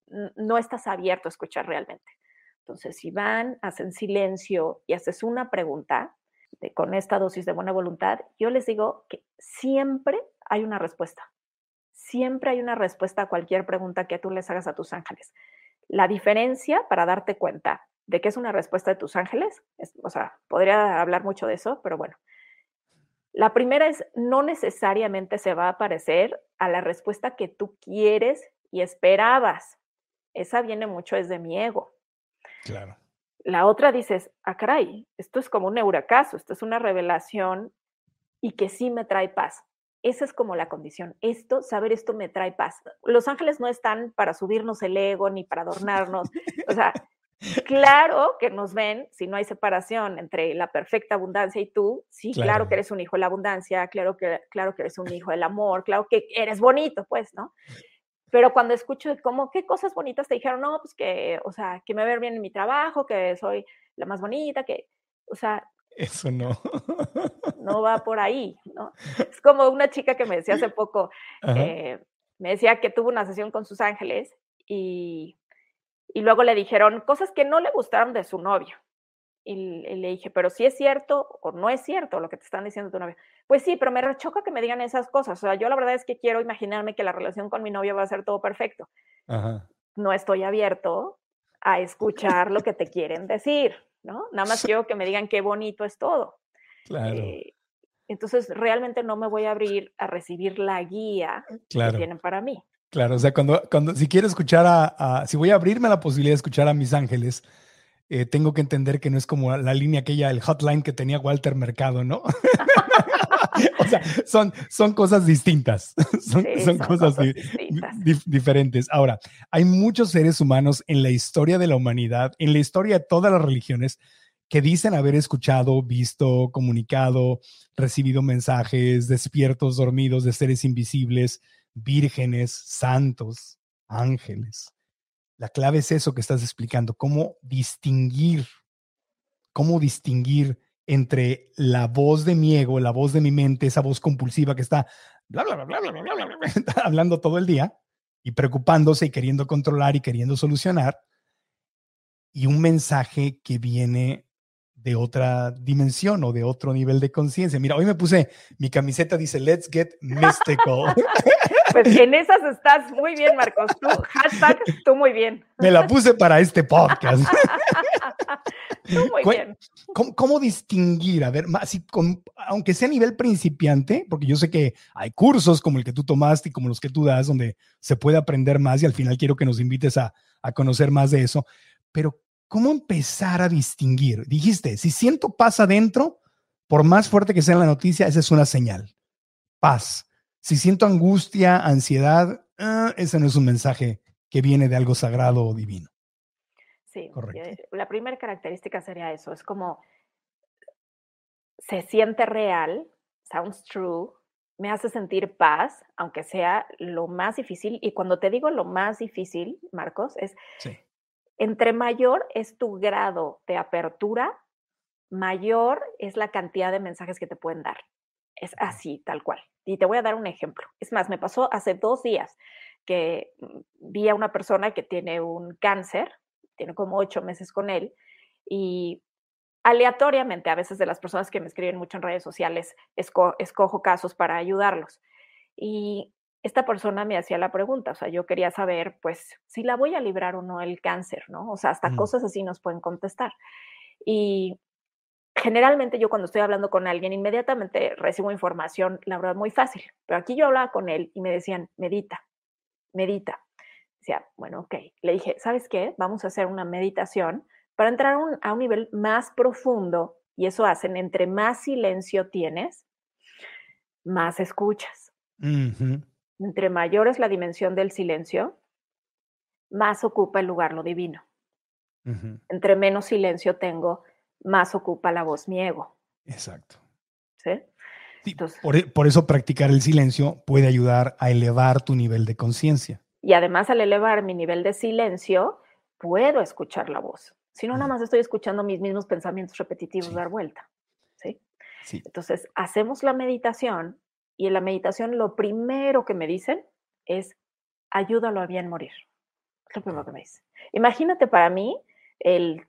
no estás abierto a escuchar realmente. Entonces, si van, hacen silencio y haces una pregunta de, con esta dosis de buena voluntad, yo les digo que siempre hay una respuesta. Siempre hay una respuesta a cualquier pregunta que tú les hagas a tus ángeles. La diferencia para darte cuenta de que es una respuesta de tus ángeles, es, o sea, podría hablar mucho de eso, pero bueno. La primera es, no necesariamente se va a parecer a la respuesta que tú quieres y esperabas. Esa viene mucho desde mi ego. Claro. La otra dices, ah, caray, esto es como un euracaso, esto es una revelación y que sí me trae paz. Esa es como la condición. Esto, saber esto me trae paz. Los ángeles no están para subirnos el ego ni para adornarnos. O sea, claro que nos ven si no hay separación entre la perfecta abundancia y tú. Sí, claro, claro que eres un hijo de la abundancia, claro que, claro que eres un hijo del amor, claro que eres bonito, pues, ¿no? Pero cuando escucho como qué cosas bonitas te dijeron, no, pues que, o sea, que me veo bien en mi trabajo, que soy la más bonita, que, o sea. Eso no. No va por ahí, ¿no? Es como una chica que me decía hace poco, eh, me decía que tuvo una sesión con sus ángeles y, y luego le dijeron cosas que no le gustaron de su novio. Y, y le dije, pero si es cierto o no es cierto lo que te están diciendo tu novio. Pues sí, pero me rechoca que me digan esas cosas. O sea, yo la verdad es que quiero imaginarme que la relación con mi novio va a ser todo perfecto. Ajá. No estoy abierto a escuchar lo que te quieren decir, ¿no? Nada más quiero que me digan qué bonito es todo. Claro. Eh, entonces, realmente no me voy a abrir a recibir la guía claro. que tienen para mí. Claro, o sea, cuando, cuando si quiero escuchar a, a, si voy a abrirme a la posibilidad de escuchar a mis ángeles, Eh, tengo que entender que no es como la línea aquella, el hotline que tenía Walter Mercado, ¿no? O sea, son, son cosas distintas, son, sí, son, son cosas, cosas di, di, diferentes. Ahora, hay muchos seres humanos en la historia de la humanidad, en la historia de todas las religiones, que dicen haber escuchado, visto, comunicado, recibido mensajes, despiertos, dormidos, de seres invisibles, vírgenes, santos, ángeles. La clave es eso que estás explicando, cómo distinguir, cómo distinguir entre la voz de mi ego, la voz de mi mente, esa voz compulsiva que está bla, bla, bla, bla, bla, bla, bla, bla, hablando todo el día y preocupándose y queriendo controlar y queriendo solucionar, y un mensaje que viene de otra dimensión o de otro nivel de conciencia. Mira, hoy me puse, mi camiseta dice, let's get mystical. Pues en esas estás muy bien, Marcos. Tú, hashtag, tú muy bien. Me la puse para este podcast. Tú muy bien. ¿Cómo, cómo distinguir? A ver, más, con, aunque sea a nivel principiante, porque yo sé que hay cursos como el que tú tomaste y como los que tú das, donde se puede aprender más y al final quiero que nos invites a, a conocer más de eso, pero ¿cómo empezar a distinguir? Dijiste, si siento paz adentro, por más fuerte que sea la noticia, esa es una señal. Paz. Si siento angustia, ansiedad, uh, ese no es un mensaje que viene de algo sagrado o divino. Sí, correcto. La primera característica sería eso, es como se siente real, sounds true, me hace sentir paz, aunque sea lo más difícil. Y cuando te digo lo más difícil, Marcos, es sí. Entre mayor es tu grado de apertura, mayor es la cantidad de mensajes que te pueden dar. Es así, tal cual. Y te voy a dar un ejemplo. Es más, me pasó hace dos días que vi a una persona que tiene un cáncer, tiene como ocho meses con él, y aleatoriamente, a veces de las personas que me escriben mucho en redes sociales, esco- escojo casos para ayudarlos. Y esta persona me hacía la pregunta, o sea, yo quería saber, pues, si la voy a librar o no el cáncer, ¿no? O sea, hasta mm. cosas así nos pueden contestar. Y generalmente yo cuando estoy hablando con alguien, inmediatamente recibo información, la verdad, muy fácil. Pero aquí yo hablaba con él y me decían, medita, medita. Decía, bueno, ok. Le dije, ¿sabes qué? Vamos a hacer una meditación para entrar a un, a un nivel más profundo, y eso hacen, entre más silencio tienes, más escuchas. Uh-huh. Entre mayor es la dimensión del silencio, más ocupa el lugar lo divino. Uh-huh. Entre menos silencio tengo, más ocupa la voz mi ego. Exacto. ¿Sí? Sí, Entonces, por, por eso practicar el silencio puede ayudar a elevar tu nivel de conciencia. Y además, al elevar mi nivel de silencio, puedo escuchar la voz. Si no, uh-huh. nada más estoy escuchando mis mismos pensamientos repetitivos sí. dar vuelta. ¿Sí? Sí. Entonces, hacemos la meditación. Y en la meditación lo primero que me dicen es, ayúdalo a bien morir. Es lo primero que me dicen. Imagínate para mí el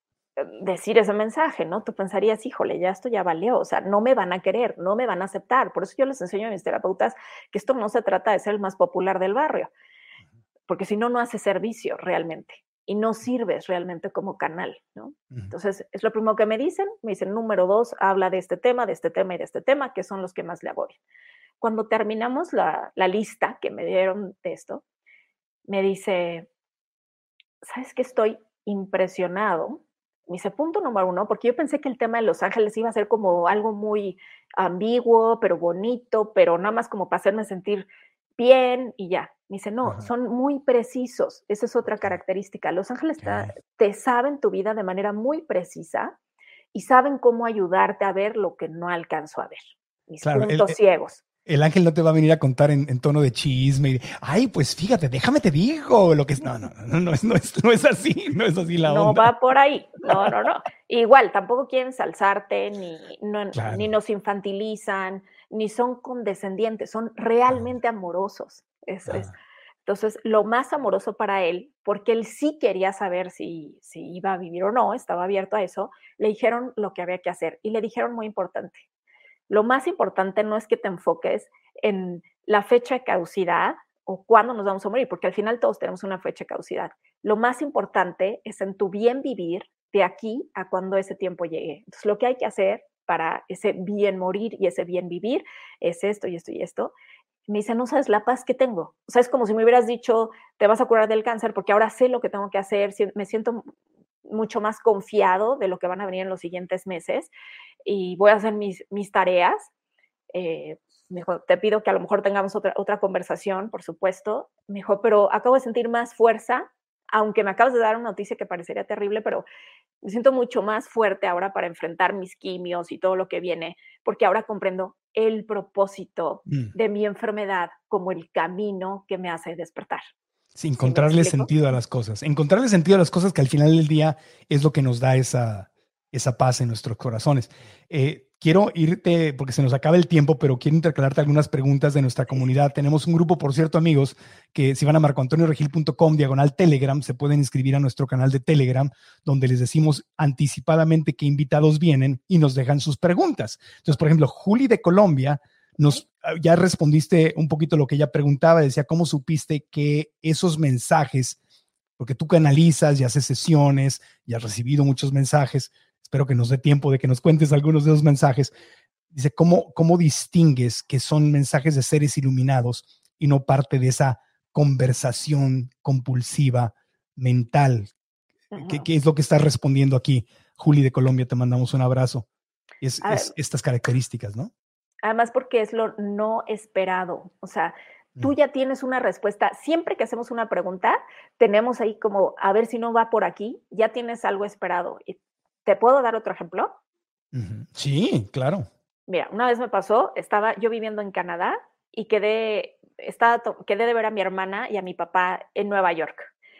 decir ese mensaje, ¿no? Tú pensarías, híjole, ya esto ya valió, o sea, no me van a querer, no me van a aceptar. Por eso yo les enseño a mis terapeutas que esto no se trata de ser el más popular del barrio, porque si no, no hace servicio realmente y no sirves realmente como canal, ¿no? Uh-huh. Entonces, es lo primero que me dicen. Me dicen, número dos, habla de este tema, de este tema y de este tema, que son los que más le agobian. Cuando terminamos la, la lista que me dieron de esto, me dice, ¿sabes qué? Estoy impresionado. Me dice, punto número uno, porque yo pensé que el tema de Los Ángeles iba a ser como algo muy ambiguo, pero bonito, pero nada más como para hacerme sentir bien y ya. Me dice, no, uh-huh. son muy precisos. Esa es otra característica. Los Ángeles okay. te, te saben tu vida de manera muy precisa y saben cómo ayudarte a ver lo que no alcanzo a ver. Mis claro, puntos el, ciegos. El ángel no te va a venir a contar en, en tono de chisme. Y de, ay, pues fíjate, déjame te digo lo que es. No, no, no, no, no, es, no, es, no es así, no es así la no onda. No va por ahí, no, no, no. Igual, tampoco quieren ensalzarte, ni, no, claro. ni nos infantilizan, ni son condescendientes, son realmente ah. amorosos. Es, ah. es. Entonces, lo más amoroso para él, porque él sí quería saber si, si iba a vivir o no, estaba abierto a eso, le dijeron lo que había que hacer y le dijeron muy importante. Lo más importante no es que te enfoques en la fecha de caducidad o cuándo nos vamos a morir, porque al final todos tenemos una fecha de caducidad. Lo más importante es en tu bien vivir de aquí a cuando ese tiempo llegue. Entonces, lo que hay que hacer para ese bien morir y ese bien vivir es esto y esto y esto. Me dice, no sabes la paz que tengo. O sea, es como si me hubieras dicho, te vas a curar del cáncer porque ahora sé lo que tengo que hacer, me siento mucho más confiado de lo que van a venir en los siguientes meses y voy a hacer mis, mis tareas. Eh, me dijo, te pido que a lo mejor tengamos otra, otra conversación, por supuesto. Me dijo, pero acabo de sentir más fuerza, aunque me acabas de dar una noticia que parecería terrible, pero me siento mucho más fuerte ahora para enfrentar mis quimios y todo lo que viene, porque ahora comprendo el propósito mm. de mi enfermedad como el camino que me hace despertar. Sí, encontrarle ¿Sí sentido a las cosas. Encontrarle sentido a las cosas que al final del día es lo que nos da esa, esa paz en nuestros corazones. Eh, quiero irte, porque se nos acaba el tiempo, pero quiero intercalarte algunas preguntas de nuestra comunidad. Tenemos un grupo, por cierto, amigos, que si van a marco antonio regil punto com, diagonal Telegram, se pueden inscribir a nuestro canal de Telegram, donde les decimos anticipadamente qué invitados vienen y nos dejan sus preguntas. Entonces, por ejemplo, Juli de Colombia, nos, ya respondiste un poquito lo que ella preguntaba, decía, ¿cómo supiste que esos mensajes, porque tú canalizas y haces sesiones y has recibido muchos mensajes, espero que nos dé tiempo de que nos cuentes algunos de esos mensajes. Dice, ¿cómo, cómo distingues que son mensajes de seres iluminados y no parte de esa conversación compulsiva mental? Uh-huh. ¿Qué, ¿Qué es lo que estás respondiendo aquí? Juli de Colombia, te mandamos un abrazo. Es, es estas características, ¿no? Además, porque es lo no esperado. O sea, tú ya tienes una respuesta. Siempre que hacemos una pregunta, tenemos ahí como, a ver si no va por aquí, ya tienes algo esperado. Y ¿te puedo dar otro ejemplo? Sí, claro. Mira, una vez me pasó, estaba yo viviendo en Canadá y quedé, estaba, quedé de ver a mi hermana y a mi papá en Nueva York.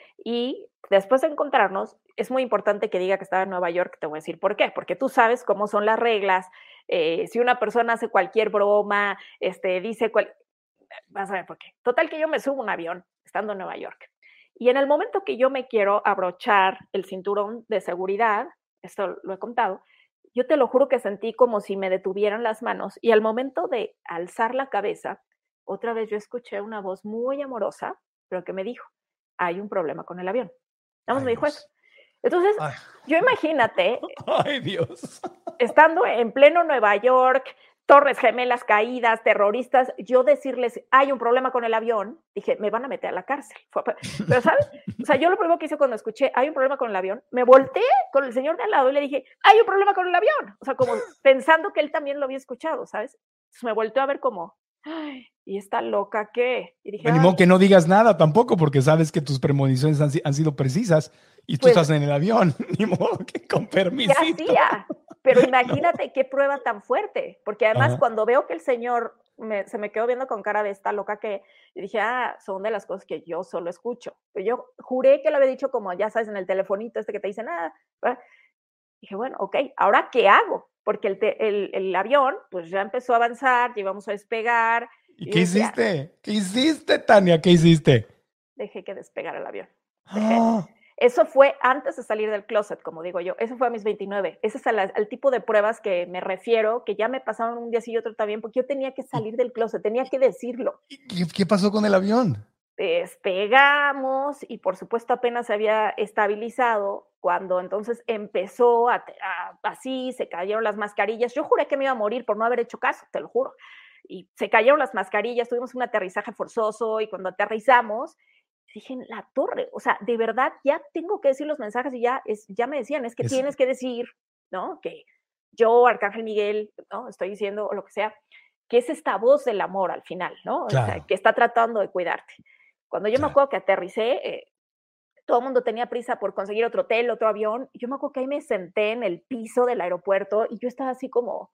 Y después de encontrarnos, es muy importante que diga que estaba en Nueva York, te voy a decir por qué, porque tú sabes cómo son las reglas. Eh, si una persona hace cualquier broma, este, dice, cual... vas a ver por qué. Total que yo me subo a un avión estando en Nueva York. Y en el momento que yo me quiero abrochar el cinturón de seguridad, esto lo he contado, yo te lo juro que sentí como si me detuvieran las manos y al momento de alzar la cabeza, otra vez yo escuché una voz muy amorosa, pero que me dijo, hay un problema con el avión. Nada más me dijo eso. Entonces, Ay. yo imagínate, Ay, Dios. estando en pleno Nueva York, Torres Gemelas caídas, terroristas, yo decirles, hay un problema con el avión, dije, me van a meter a la cárcel. Pero, ¿sabes? O sea, yo lo primero que hice cuando escuché, hay un problema con el avión, me volteé con el señor de al lado y le dije, hay un problema con el avión. O sea, como pensando que él también lo había escuchado, ¿sabes? Entonces me volteó a ver como, ay, ¿y esta loca qué? Y dije, ni modo que no digas nada tampoco, porque sabes que tus premoniciones han, han sido precisas y tú pues, estás en el avión, ni modo que con permiso. ¿Qué hacía? Pero imagínate no. qué prueba tan fuerte, porque además Ajá. cuando veo que el señor me, se me quedó viendo con cara de esta loca que, y dije, ah, son de las cosas que yo solo escucho. Pero yo juré que lo había dicho como, ya sabes, en el telefonito este que te dice nada. Ah. Dije, bueno, ok, ¿ahora qué hago? Porque el, te, el, el avión, pues ya empezó a avanzar, ya íbamos a despegar. ¿Y, y qué decía, hiciste? ¿Qué hiciste, Tania? ¿Qué hiciste? Dejé que despegara el avión. Dejé. ¡Oh! Eso fue antes de salir del closet, como digo yo. Eso fue a mis veintinueve. Ese es el, el tipo de pruebas que me refiero, que ya me pasaron un día sí y otro también, porque yo tenía que salir del closet, tenía que decirlo. ¿Qué, qué pasó con el avión? Despegamos y por supuesto apenas se había estabilizado cuando entonces empezó a, a, así, se cayeron las mascarillas. Yo juré que me iba a morir por no haber hecho caso, te lo juro. Y se cayeron las mascarillas, tuvimos un aterrizaje forzoso y cuando aterrizamos, dije, en la torre, o sea, de verdad ya tengo que decir los mensajes y ya, es, ya me decían, es que es... tienes que decir, ¿no? Que yo, Arcángel Miguel, ¿no? Estoy diciendo, o lo que sea, que es esta voz del amor al final, ¿no? Claro. O sea, que está tratando de cuidarte. Cuando yo claro. me acuerdo que aterricé, eh, todo el mundo tenía prisa por conseguir otro hotel, otro avión, y yo me acuerdo que ahí me senté en el piso del aeropuerto y yo estaba así como,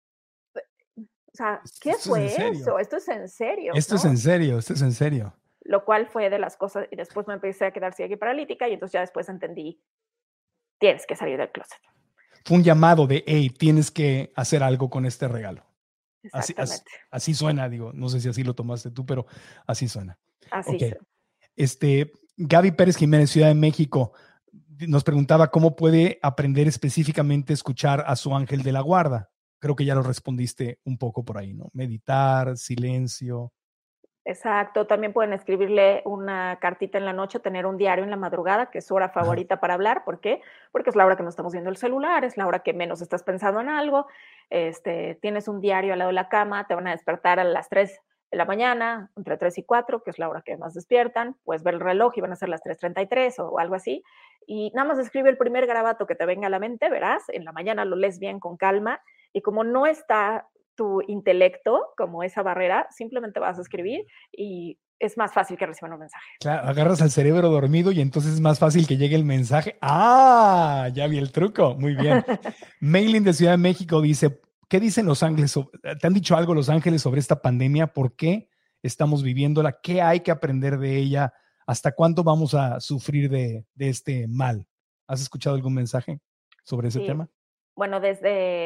o sea, ¿qué esto fue eso? Esto es en serio. Esto ¿no? es en serio, esto es en serio. Lo cual fue de las cosas, y después me empecé a quedar ciega y paralítica, y entonces ya después entendí, tienes que salir del closet. Fue un llamado de, hey, tienes que hacer algo con este regalo. Exactamente. Así, así, así suena, digo, no sé si así lo tomaste tú, pero así suena. Así okay. suena. Este, Gaby Pérez Jiménez, Ciudad de México, nos preguntaba cómo puede aprender específicamente a escuchar a su ángel de la guarda. Creo que ya lo respondiste un poco por ahí, ¿no? Meditar, silencio. Exacto, también pueden escribirle una cartita en la noche, tener un diario en la madrugada, que es su hora favorita Ajá. para hablar. ¿Por qué? Porque es la hora que no estamos viendo el celular, es la hora que menos estás pensando en algo. Este, tienes un diario al lado de la cama, te van a despertar a las tres de la mañana, entre tres y cuatro, que es la hora que más despiertan. Puedes ver el reloj y van a ser las tres treinta y tres o algo así. Y nada más escribe el primer garabato que te venga a la mente, verás, en la mañana lo lees bien con calma. Y como no está tu intelecto, como esa barrera, simplemente vas a escribir y es más fácil que reciban un mensaje. Claro, agarras al cerebro dormido y entonces es más fácil que llegue el mensaje. ¡Ah! Ya vi el truco. Muy bien. Maylin de Ciudad de México dice, ¿qué dicen los ángeles? ¿Te han dicho algo los ángeles sobre esta pandemia? ¿Por qué estamos viviéndola? ¿Qué hay que aprender de ella? ¿Hasta cuándo vamos a sufrir de, de este mal? ¿Has escuchado algún mensaje sobre ese sí. tema? Bueno, desde...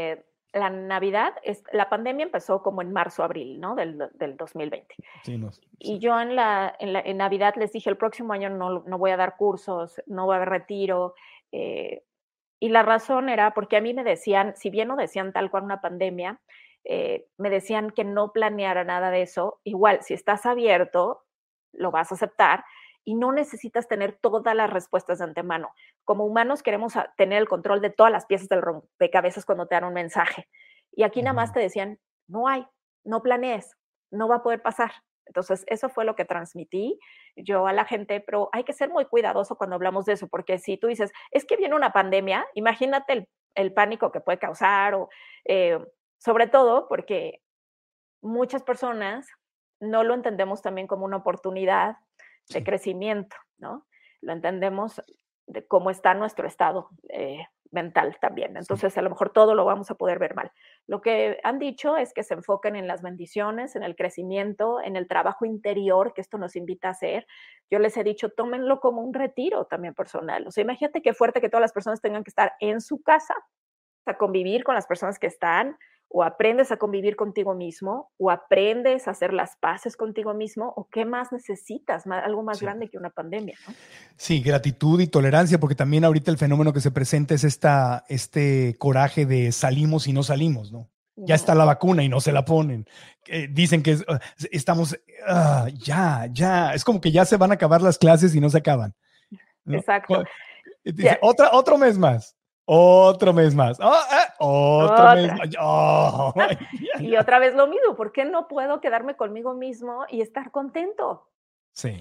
la Navidad, es, la pandemia empezó como en marzo, abril, ¿no? Del, del dos mil veinte. Sí, no, sí. Y yo en, la, en, la, en Navidad les dije, el próximo año no, no voy a dar cursos, no voy a haber retiro. Eh, y la razón era porque a mí me decían, si bien no decían tal cual una pandemia, eh, me decían que no planeara nada de eso. Igual, si estás abierto, lo vas a aceptar. Y no necesitas tener todas las respuestas de antemano. Como humanos queremos tener el control de todas las piezas del rompecabezas cuando te dan un mensaje. Y aquí nada más te decían, no hay, no planees, no va a poder pasar. Entonces, eso fue lo que transmití yo a la gente, pero hay que ser muy cuidadoso cuando hablamos de eso, porque si tú dices, es que viene una pandemia, imagínate el, el pánico que puede causar, o eh, sobre todo porque muchas personas no lo entendemos también como una oportunidad de crecimiento, ¿no? Lo entendemos de cómo está nuestro estado eh, mental también. Entonces, a lo mejor todo lo vamos a poder ver mal. Lo que han dicho es que se enfoquen en las bendiciones, en el crecimiento, en el trabajo interior que esto nos invita a hacer. Yo les he dicho, tómenlo como un retiro también personal. O sea, imagínate qué fuerte que todas las personas tengan que estar en su casa, a convivir con las personas que están, o aprendes a convivir contigo mismo, o aprendes a hacer las paces contigo mismo, o qué más necesitas, algo más sí. grande que una pandemia, ¿no? Sí, gratitud y tolerancia, porque también ahorita el fenómeno que se presenta es esta, este coraje de salimos y no salimos, ¿no? No. Ya está la vacuna y no se la ponen. Eh, dicen que es, uh, estamos, uh, ya, ya, es como que ya se van a acabar las clases y no se acaban, ¿no? Exacto. Dice, yeah. otra, otro mes más. Otro mes más. Oh, eh, otro Otra. mes más. Oh, y otra vez lo mismo. ¿Por qué no puedo quedarme conmigo mismo y estar contento? Sí.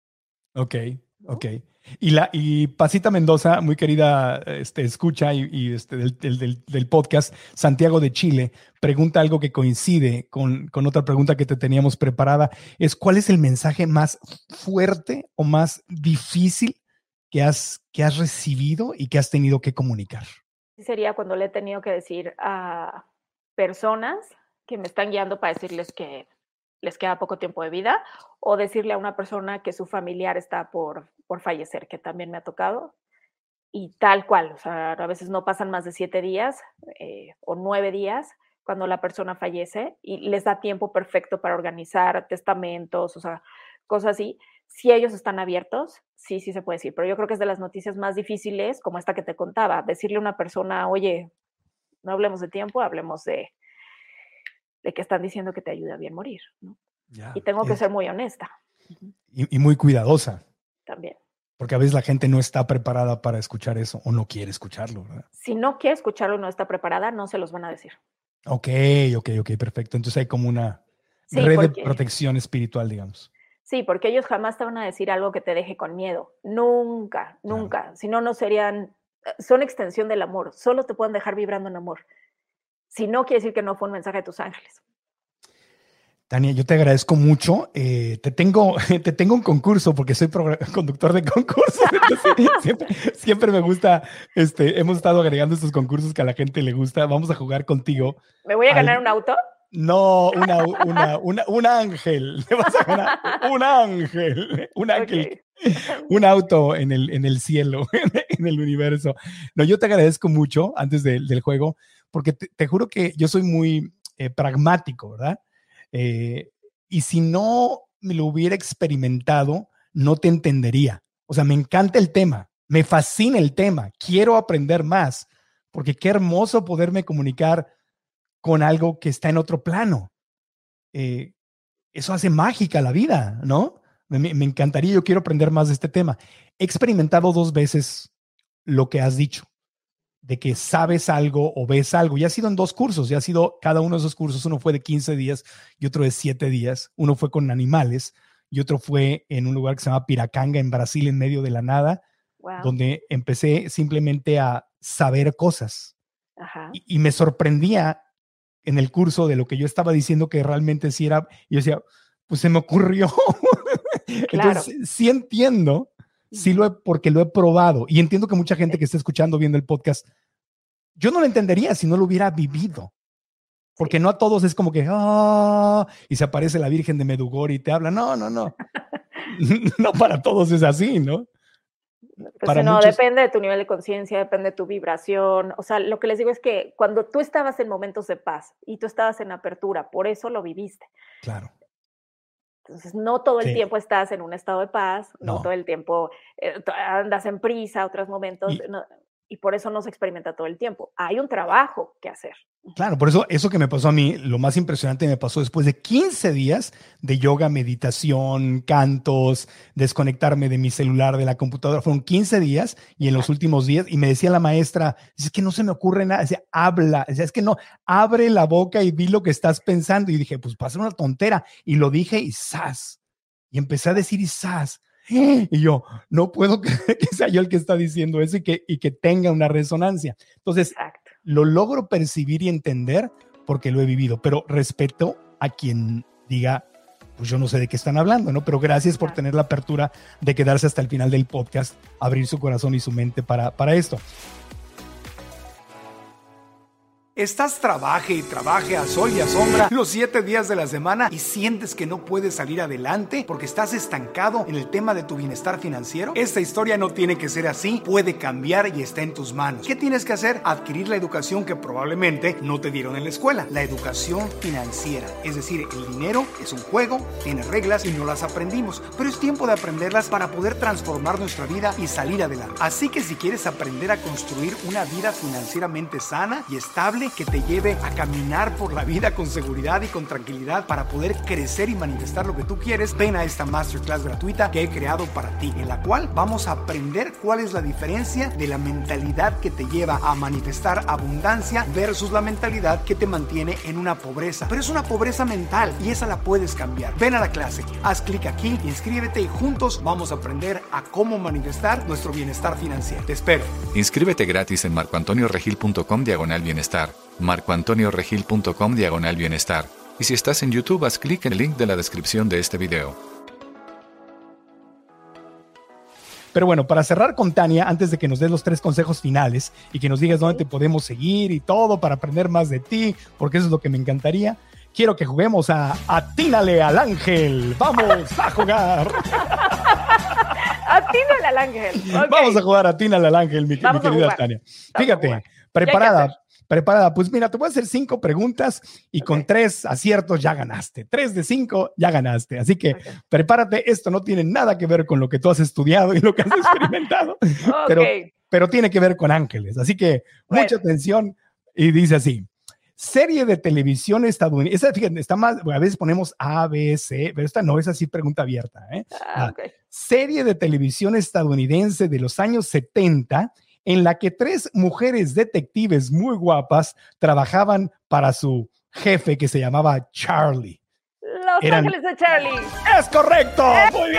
Ok, ¿no? Ok. Y, la, y Pasita Mendoza, muy querida este, escucha y, y este, del, del, del podcast, Santiago de Chile, pregunta algo que coincide con, con otra pregunta que te teníamos preparada. Es, ¿cuál es el mensaje más fuerte o más difícil que has, que has recibido y que has tenido que comunicar? Sería cuando le he tenido que decir a personas que me están guiando para decirles que les queda poco tiempo de vida, o decirle a una persona que su familiar está por, por fallecer, que también me ha tocado, y tal cual. O sea, a veces no pasan más de siete días eh, o nueve días cuando la persona fallece, y les da tiempo perfecto para organizar testamentos, o sea, cosas así. Si ellos están abiertos, sí, sí se puede decir, pero yo creo que es de las noticias más difíciles, como esta que te contaba, decirle a una persona, oye, no hablemos de tiempo, hablemos de, de que están diciendo que te ayuda a bien morir, ¿no? Ya, y tengo que es, ser muy honesta. Y, y muy cuidadosa. También. Porque a veces la gente no está preparada para escuchar eso o no quiere escucharlo, ¿verdad? Si no quiere escucharlo y no está preparada, no se los van a decir. Ok, ok, ok, perfecto. Entonces hay como una sí, red porque... de protección espiritual, digamos. Sí, porque ellos jamás te van a decir algo que te deje con miedo. Nunca, nunca. Claro. Si no, no serían, son extensión del amor. Solo te pueden dejar vibrando en amor. Si no, quiere decir que no fue un mensaje de tus ángeles. Tania, yo te agradezco mucho. Eh, te, tengo, te tengo un concurso porque soy conductor de concursos. siempre, siempre me gusta, este, hemos estado agregando estos concursos que a la gente le gusta. Vamos a jugar contigo. ¿Me voy a ganar al... un auto? No, una, una, una, un ángel. Te vas a ganar un ángel. Un ángel. Okay. Un auto en el, en el cielo, en el universo. No, yo te agradezco mucho antes de, del juego, porque te, te juro que yo soy muy eh, pragmático, ¿verdad? Eh, y si no me lo hubiera experimentado, no te entendería. O sea, me encanta el tema, me fascina el tema, quiero aprender más, porque qué hermoso poderme comunicar con algo que está en otro plano. Eh, eso hace mágica la vida, ¿no? Me, me encantaría, yo quiero aprender más de este tema. He experimentado dos veces lo que has dicho, de que sabes algo o ves algo. Ya ha sido en dos cursos, ya ha sido cada uno de esos cursos. Uno fue de quince días y otro de siete días. Uno fue con animales y otro fue en un lugar que se llama Piracanga, en Brasil, en medio de la nada, wow. donde empecé simplemente a saber cosas. Ajá. Y, y me sorprendía en el curso de lo que yo estaba diciendo que realmente sí era. Y yo decía, pues se me ocurrió. Claro. Entonces, sí entiendo. Sí, lo he, porque lo he probado y entiendo que mucha gente que está escuchando, viendo el podcast, yo no lo entendería si no lo hubiera vivido, porque sí. No a todos es como que, oh, y se aparece la Virgen de Medugori y te habla, no, no, no, no para todos es así, ¿no? Pues para no, muchos... depende de tu nivel de conciencia, depende de tu vibración. O sea, lo que les digo es que cuando tú estabas en momentos de paz y tú estabas en apertura, por eso lo viviste. Claro. Entonces, no todo el Sí. tiempo estás en un estado de paz, no, No. todo el tiempo eh, andas en prisa, otros momentos, Y- no, y por eso no se experimenta todo el tiempo. Hay un trabajo que hacer. Claro, por eso, eso que me pasó a mí, lo más impresionante me pasó después de quince días de yoga, meditación, cantos, desconectarme de mi celular, de la computadora. Fueron quince días y en los últimos días, y me decía la maestra, es que no se me ocurre nada, decía, habla, decía, es que no, abre la boca y di lo que estás pensando. Y dije, pues pasa una tontera. Y lo dije y ¡zas! Y empecé a decir y ¡zas! Y yo, no puedo creer que sea yo el que está diciendo eso y que, y que tenga una resonancia. Entonces, Exacto. lo logro percibir y entender porque lo he vivido, pero respeto a quien diga, pues yo no sé de qué están hablando, ¿no? Pero gracias por tener la apertura de quedarse hasta el final del podcast, abrir su corazón y su mente para, para esto. Estás trabaje y trabaje a sol y a sombra los siete días de la semana y sientes que no puedes salir adelante porque estás estancado en el tema de tu bienestar financiero. Esta historia no tiene que ser así, puede cambiar y está en tus manos. ¿Qué tienes que hacer? Adquirir la educación que probablemente no te dieron en la escuela, la educación financiera. Es decir, el dinero es un juego, tiene reglas y no las aprendimos, pero es tiempo de aprenderlas para poder transformar nuestra vida y salir adelante. Así que si quieres aprender a construir una vida financieramente sana y estable, que te lleve a caminar por la vida con seguridad y con tranquilidad para poder crecer y manifestar lo que tú quieres, ven a esta masterclass gratuita que he creado para ti, en la cual vamos a aprender cuál es la diferencia de la mentalidad que te lleva a manifestar abundancia versus la mentalidad que te mantiene en una pobreza. Pero es una pobreza mental y esa la puedes cambiar. Ven a la clase, haz clic aquí, inscríbete y juntos vamos a aprender a cómo manifestar nuestro bienestar financiero. Te espero. Inscríbete gratis en marcoantonioregil.com diagonal bienestar, marcoantonioregil.com diagonal bienestar. Y si estás en YouTube, haz clic en el link de la descripción de este video. Pero bueno, para cerrar con Tania, antes de que nos des los tres consejos finales y que nos digas dónde te podemos seguir y todo para aprender más de ti, porque eso es lo que me encantaría, quiero que juguemos a Atínale al Ángel. ¡Vamos a jugar! Atínale al ángel. Okay. Vamos a jugar a Atínale al Ángel, mi, mi querida Tania. Fíjate, preparada. Preparada, pues mira, te voy a hacer cinco preguntas y okay. con tres aciertos ya ganaste. Tres de cinco ya ganaste. Así que okay. prepárate, esto no tiene nada que ver con lo que tú has estudiado y lo que has experimentado, okay. pero, pero tiene que ver con ángeles. Así que bueno. mucha atención y dice así. Serie de televisión estadounidense. Esa, fíjate, está más, a veces ponemos A, B, C, pero esta no es así pregunta abierta. ¿eh? Ah, okay. Serie de televisión estadounidense de los años setenta en la que tres mujeres detectives muy guapas trabajaban para su jefe que se llamaba Charlie. Los Eran... Ángeles de Charlie. ¡Es correcto! ¡Eh! ¡Muy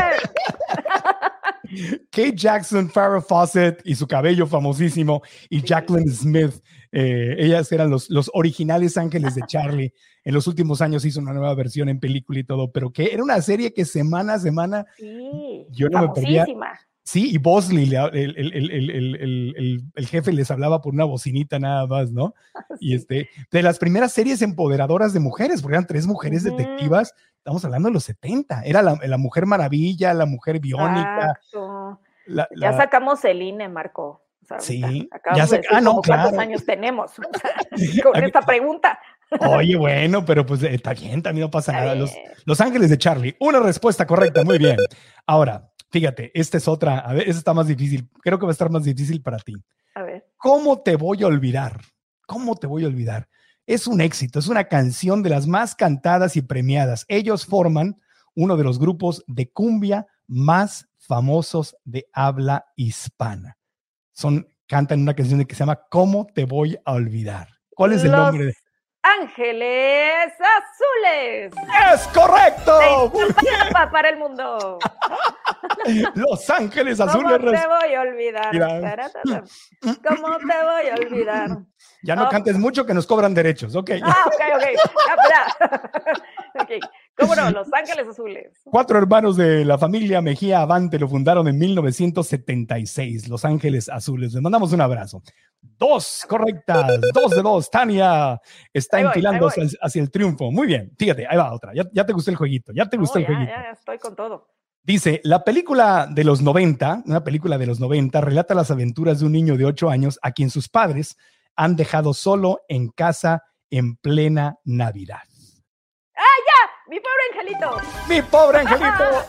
bien! Kate Jackson, Farrah Fawcett y su cabello famosísimo y sí. Jacqueline Smith, eh, ellas eran los, los originales Ángeles de Charlie. En los últimos años hizo una nueva versión en película y todo, pero que era una serie que semana a semana sí, yo no me perdía. Sí, y Bosley, el, el, el, el, el, el, el jefe, les hablaba por una bocinita nada más, ¿no? Sí. Y este, de las primeras series empoderadoras de mujeres, porque eran tres mujeres uh-huh. detectivas, estamos hablando de los setenta, era la, la Mujer Maravilla, la Mujer Biónica. La, la... Ya sacamos el I N E, Marco. O sea, sí, ya sac... ah, no, claro. ¿Cuántos años tenemos o sea, con esta pregunta? Oye, bueno, pero pues está bien, también no pasa está nada. Los, los Ángeles de Charlie, una respuesta correcta, muy bien. Ahora, fíjate, esta es otra, a ver, esta está más difícil, creo que va a estar más difícil para ti. A ver. ¿Cómo te voy a olvidar? ¿Cómo te voy a olvidar? Es un éxito, es una canción de las más cantadas y premiadas. Ellos forman uno de los grupos de cumbia más famosos de habla hispana. Son, cantan una canción que se llama ¿Cómo te voy a olvidar? ¿Cuál es el los nombre de...? Ángeles Azules. ¡Es correcto! Muy bien. Para el mundo. Los Ángeles Azules. ¿Cómo te voy a olvidar? Mira. ¿Cómo te voy a olvidar? Ya no oh. cantes mucho que nos cobran derechos, ok. Ah, ok, ok. Ya, ya. Okay. ¿Cómo no? Los Ángeles Azules. Cuatro hermanos de la familia Mejía Avante lo fundaron en mil novecientos setenta y seis, Los Ángeles Azules. Les mandamos un abrazo. Dos correctas, dos de dos. Tania está enfilando hacia, hacia el triunfo. Muy bien, fíjate, ahí va otra. Ya, ya te gustó el jueguito, ya te gustó oh, el ya, jueguito. Ya, ya estoy con todo. Dice, la película de los noventa, una película de los noventa, relata las aventuras de un niño de ocho años a quien sus padres han dejado solo en casa en plena Navidad. ¡Ah, ya! ¡Mi pobre angelito! ¡Mi pobre angelito!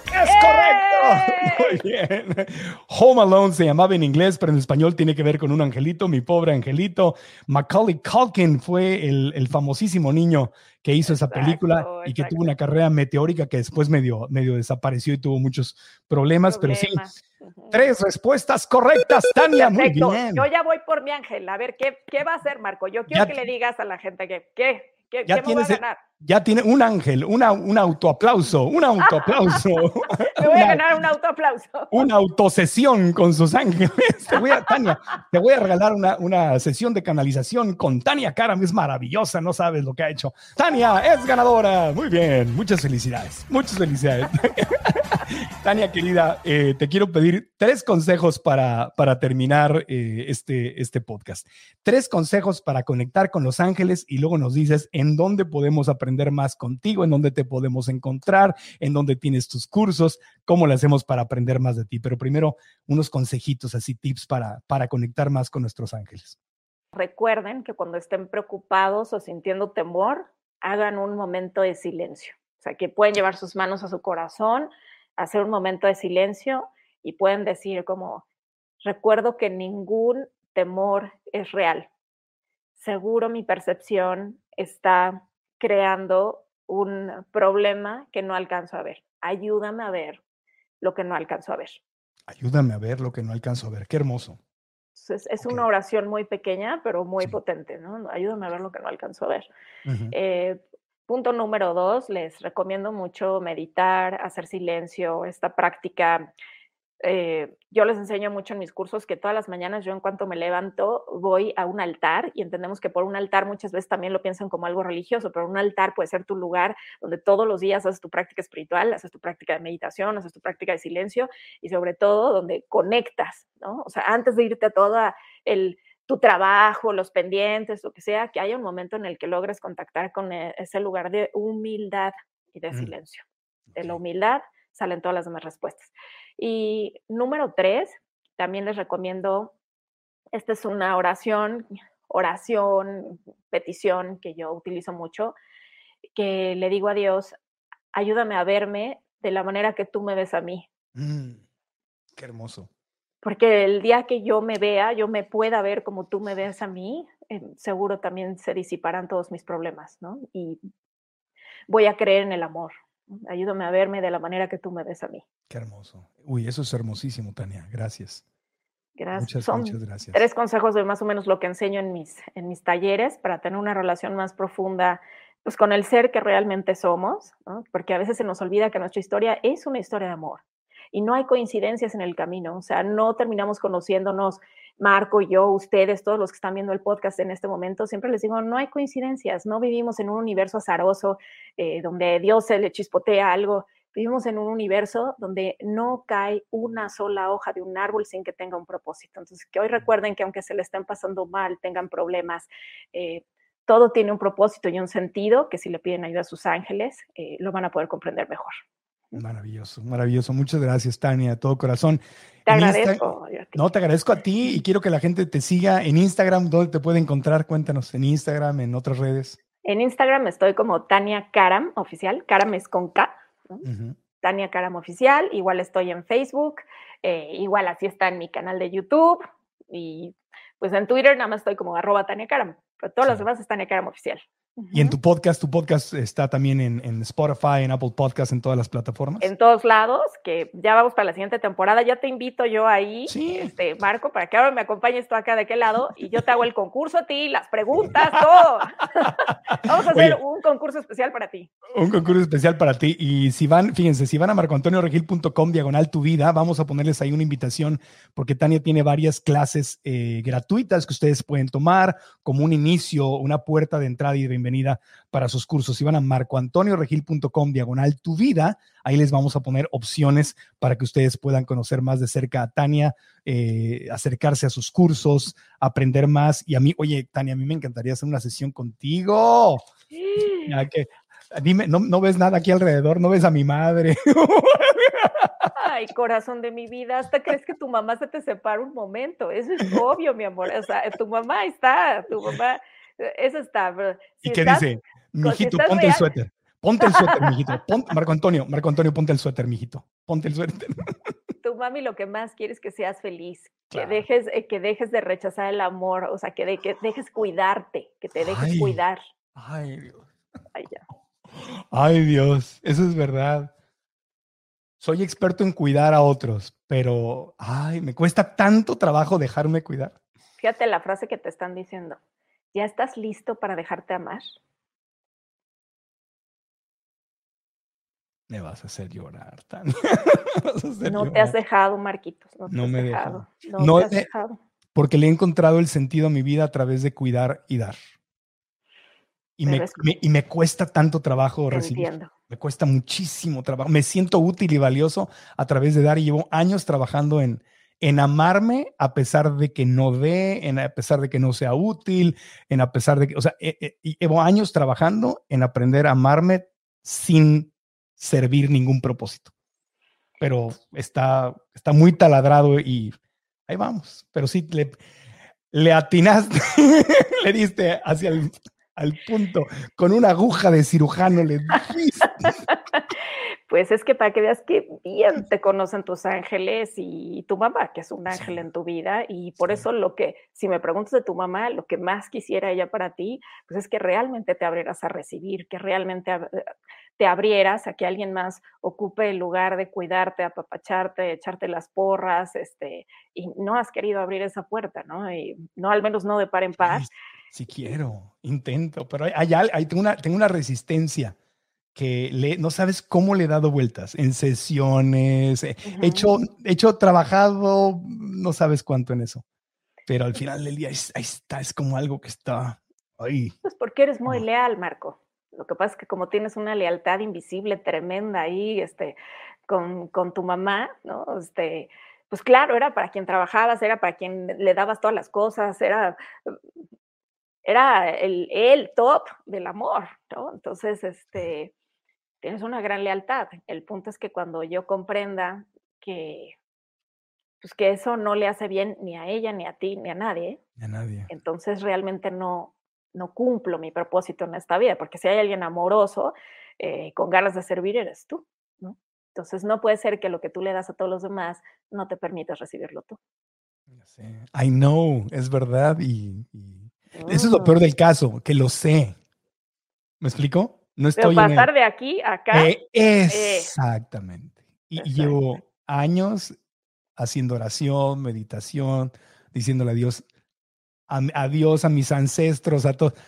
¡Es correcto! Muy bien. Home Alone se llamaba en inglés, pero en español tiene que ver con un angelito, mi pobre angelito. Macaulay Culkin fue el, el famosísimo niño que hizo esa Exacto, película y que exacto. tuvo una carrera meteórica que después medio, medio desapareció y tuvo muchos problemas, Problema. pero sí. Uh-huh. Tres respuestas correctas, Tania. Perfecto. Muy bien. Yo ya voy por mi ángel. A ver, ¿qué, qué va a hacer, Marco? Yo quiero Ya que le digas a la gente que, ¿qué? ¿Qué, ya ¿qué me voy a tienes, ganar? Ya tiene un ángel, una, un autoaplauso, un autoaplauso. Me voy una, a ganar un autoaplauso. Una autosesión con sus ángeles. Te voy a, Tania, te voy a regalar una, una sesión de canalización con Tania Karam. Es maravillosa, no sabes lo que ha hecho. Tania es ganadora. Muy bien, muchas felicidades. Muchas felicidades. Tania, querida, eh, te quiero pedir tres consejos para, para terminar eh, este, este podcast. Tres consejos para conectar con los ángeles y luego nos dices en dónde podemos aprender más contigo, en dónde te podemos encontrar, en dónde tienes tus cursos, cómo le hacemos para aprender más de ti. Pero primero, unos consejitos, así tips para, para conectar más con nuestros ángeles. Recuerden que cuando estén preocupados o sintiendo temor, hagan un momento de silencio. O sea, que pueden llevar sus manos a su corazón, hacer un momento de silencio y pueden decir como, recuerdo que ningún temor es real. Seguro mi percepción está creando un problema que no alcanzo a ver. Ayúdame a ver lo que no alcanzo a ver. Ayúdame a ver lo que no alcanzo a ver. Qué hermoso. Es, es Okay. Una oración muy pequeña, pero muy sí. potente, ¿no? Ayúdame a ver lo que no alcanzo a ver. Uh-huh. Eh, punto número dos, les recomiendo mucho meditar, hacer silencio, esta práctica. Eh, yo les enseño mucho en mis cursos que todas las mañanas yo en cuanto me levanto voy a un altar y entendemos que por un altar muchas veces también lo piensan como algo religioso, pero un altar puede ser tu lugar donde todos los días haces tu práctica espiritual, haces tu práctica de meditación, haces tu práctica de silencio y sobre todo donde conectas, ¿no? O sea, antes de irte a todo el, tu trabajo, los pendientes, lo que sea, que haya un momento en el que logres contactar con ese lugar de humildad y de mm. silencio. Okay. De la humildad salen todas las demás respuestas. Y número tres, también les recomiendo, esta es una oración, oración, petición que yo utilizo mucho, que le digo a Dios, ayúdame a verme de la manera que tú me ves a mí. Mm, qué hermoso. Porque el día que yo me vea, yo me pueda ver como tú me ves a mí, eh, seguro también se disiparán todos mis problemas, ¿no? Y voy a creer en el amor. Ayúdame a verme de la manera que tú me ves a mí. Qué hermoso. Uy, eso es hermosísimo, Tania. Gracias. Gracias. Muchas, Son muchas gracias. Tres consejos de más o menos lo que enseño en mis, en mis talleres para tener una relación más profunda pues, con el ser que realmente somos, ¿no? Porque a veces se nos olvida que nuestra historia es una historia de amor y no hay coincidencias en el camino. O sea, no terminamos conociéndonos, Marco, yo, ustedes, todos los que están viendo el podcast en este momento, siempre les digo, no hay coincidencias, no vivimos en un universo azaroso eh, donde Dios se le chispotea algo, vivimos en un universo donde no cae una sola hoja de un árbol sin que tenga un propósito. Entonces, que hoy recuerden que aunque se le estén pasando mal, tengan problemas, eh, todo tiene un propósito y un sentido que si le piden ayuda a sus ángeles, eh, lo van a poder comprender mejor. Maravilloso, maravilloso. Muchas gracias, Tania, de todo corazón. Te en agradezco. Insta... No, te agradezco a ti y quiero que la gente te siga en Instagram. ¿Dónde te puede encontrar? Cuéntanos, en Instagram, en otras redes. En Instagram estoy como Tania Karam Oficial. Karam es con K, ¿no? Uh-huh. Tania Karam Oficial. Igual estoy en Facebook. Eh, igual así está en mi canal de YouTube. Y pues en Twitter nada más estoy como arroba Tania Karam. Pero todos sí. los demás es Tania Karam Oficial. Y en tu podcast, tu podcast está también en, en Spotify, en Apple Podcasts, en todas las plataformas. En todos lados, que ya vamos para la siguiente temporada. Ya te invito yo ahí, sí. este, Marco, para que ahora me acompañes tú acá de aquel lado y yo te hago el concurso a ti, las preguntas, todo. Vamos a hacer Oye, un concurso especial para ti. Un concurso especial para ti. Y si van, fíjense, si van a marcoantonioregil.com diagonal tu vida, vamos a ponerles ahí una invitación porque Tania tiene varias clases eh, gratuitas que ustedes pueden tomar como un inicio, una puerta de entrada y de bienvenida para sus cursos. Si van a marcoantonioregil.com diagonal tu vida, ahí les vamos a poner opciones para que ustedes puedan conocer más de cerca a Tania, eh, acercarse a sus cursos, aprender más. Y a mí, oye, Tania, a mí me encantaría hacer una sesión contigo. Ya que, dime, ¿no, ¿no ves nada aquí alrededor? ¿No ves a mi madre? Ay, corazón de mi vida, hasta crees que tu mamá se te separa un momento. Eso es obvio, mi amor. O sea, tu mamá está, tu mamá, eso está. Si ¿Y qué estás, dice? si Mijito, estás ponte el real, suéter. Ponte el suéter, mijito. Pon, Marco Antonio, Marco Antonio, ponte el suéter, mijito. Ponte el suéter. tu mami lo que más quiere es que seas feliz, Claro. que dejes, eh, que dejes de rechazar el amor, o sea, que, de, que dejes cuidarte, que te dejes Ay, cuidar. Ay, Dios. Ay, ya. Ay, Dios, eso es verdad. Soy experto en cuidar a otros, pero, ay, me cuesta tanto trabajo dejarme cuidar. Fíjate la frase que te están diciendo. ¿Ya estás listo para dejarte amar? Me vas a hacer llorar, Tania. Me vas a hacer No llorar. te has dejado, Marquitos, no te No has me he dejado. dejado. No, No te has he- dejado. Porque le he encontrado el sentido a mi vida a través de cuidar y dar. Y, Pero me, es- me- y me cuesta tanto trabajo Te recibir. entiendo. Me cuesta muchísimo trabajo. Me siento útil y valioso a través de dar y llevo años trabajando en, en amarme a pesar de que no dé, en, a pesar de que no sea útil, en a pesar de que, o sea, eh, eh, y llevo años trabajando en aprender a amarme sin servir ningún propósito. Pero está, está muy taladrado y ahí vamos. Pero sí, le, le atinaste, le diste hacia el, al punto, con una aguja de cirujano le diste. Pues es que para que veas que bien te conocen tus ángeles y tu mamá, que es un ángel Sí. en tu vida, y por Sí. eso lo que, si me preguntas de tu mamá, lo que más quisiera ella para ti, pues es que realmente te abrieras a recibir, que realmente ab- te abrieras a que alguien más ocupe el lugar de cuidarte, apapacharte, echarte las porras, este, y no has querido abrir esa puerta, ¿no? Y no, al menos no de par en par. Sí, sí quiero, intento, pero hay, hay, al- hay- tengo, una, tengo una resistencia que le, no sabes cómo le he dado vueltas en sesiones, he Ujú. hecho, he hecho trabajado, no sabes cuánto en eso, pero al final del día es- ahí está, es como algo que está ahí. Pues porque eres muy Oh. leal, Marco. Lo que pasa es que como tienes una lealtad invisible tremenda ahí, este, con, con tu mamá, ¿no? Este, pues claro, era para quien trabajabas, era para quien le dabas todas las cosas, era, era el, el top del amor, ¿no? Entonces, este, tienes una gran lealtad. El punto es que cuando yo comprenda que, pues que eso no le hace bien ni a ella, ni a ti, ni a nadie, A nadie. entonces realmente no, no cumplo mi propósito en esta vida, porque si hay alguien amoroso, eh, con ganas de servir, eres tú, ¿no? Entonces no puede ser que lo que tú le das a todos los demás no te permitas recibirlo tú. Ya sé. I know, es verdad y, y eso es lo Mm. peor del caso, que lo sé. ¿Me explico? No Pero estoy en pasar el... de aquí a acá, Eh, exactamente. Y, y Exacto. llevo años haciendo oración, meditación, diciéndole a Dios, a, a Dios, a mis ancestros, a todos.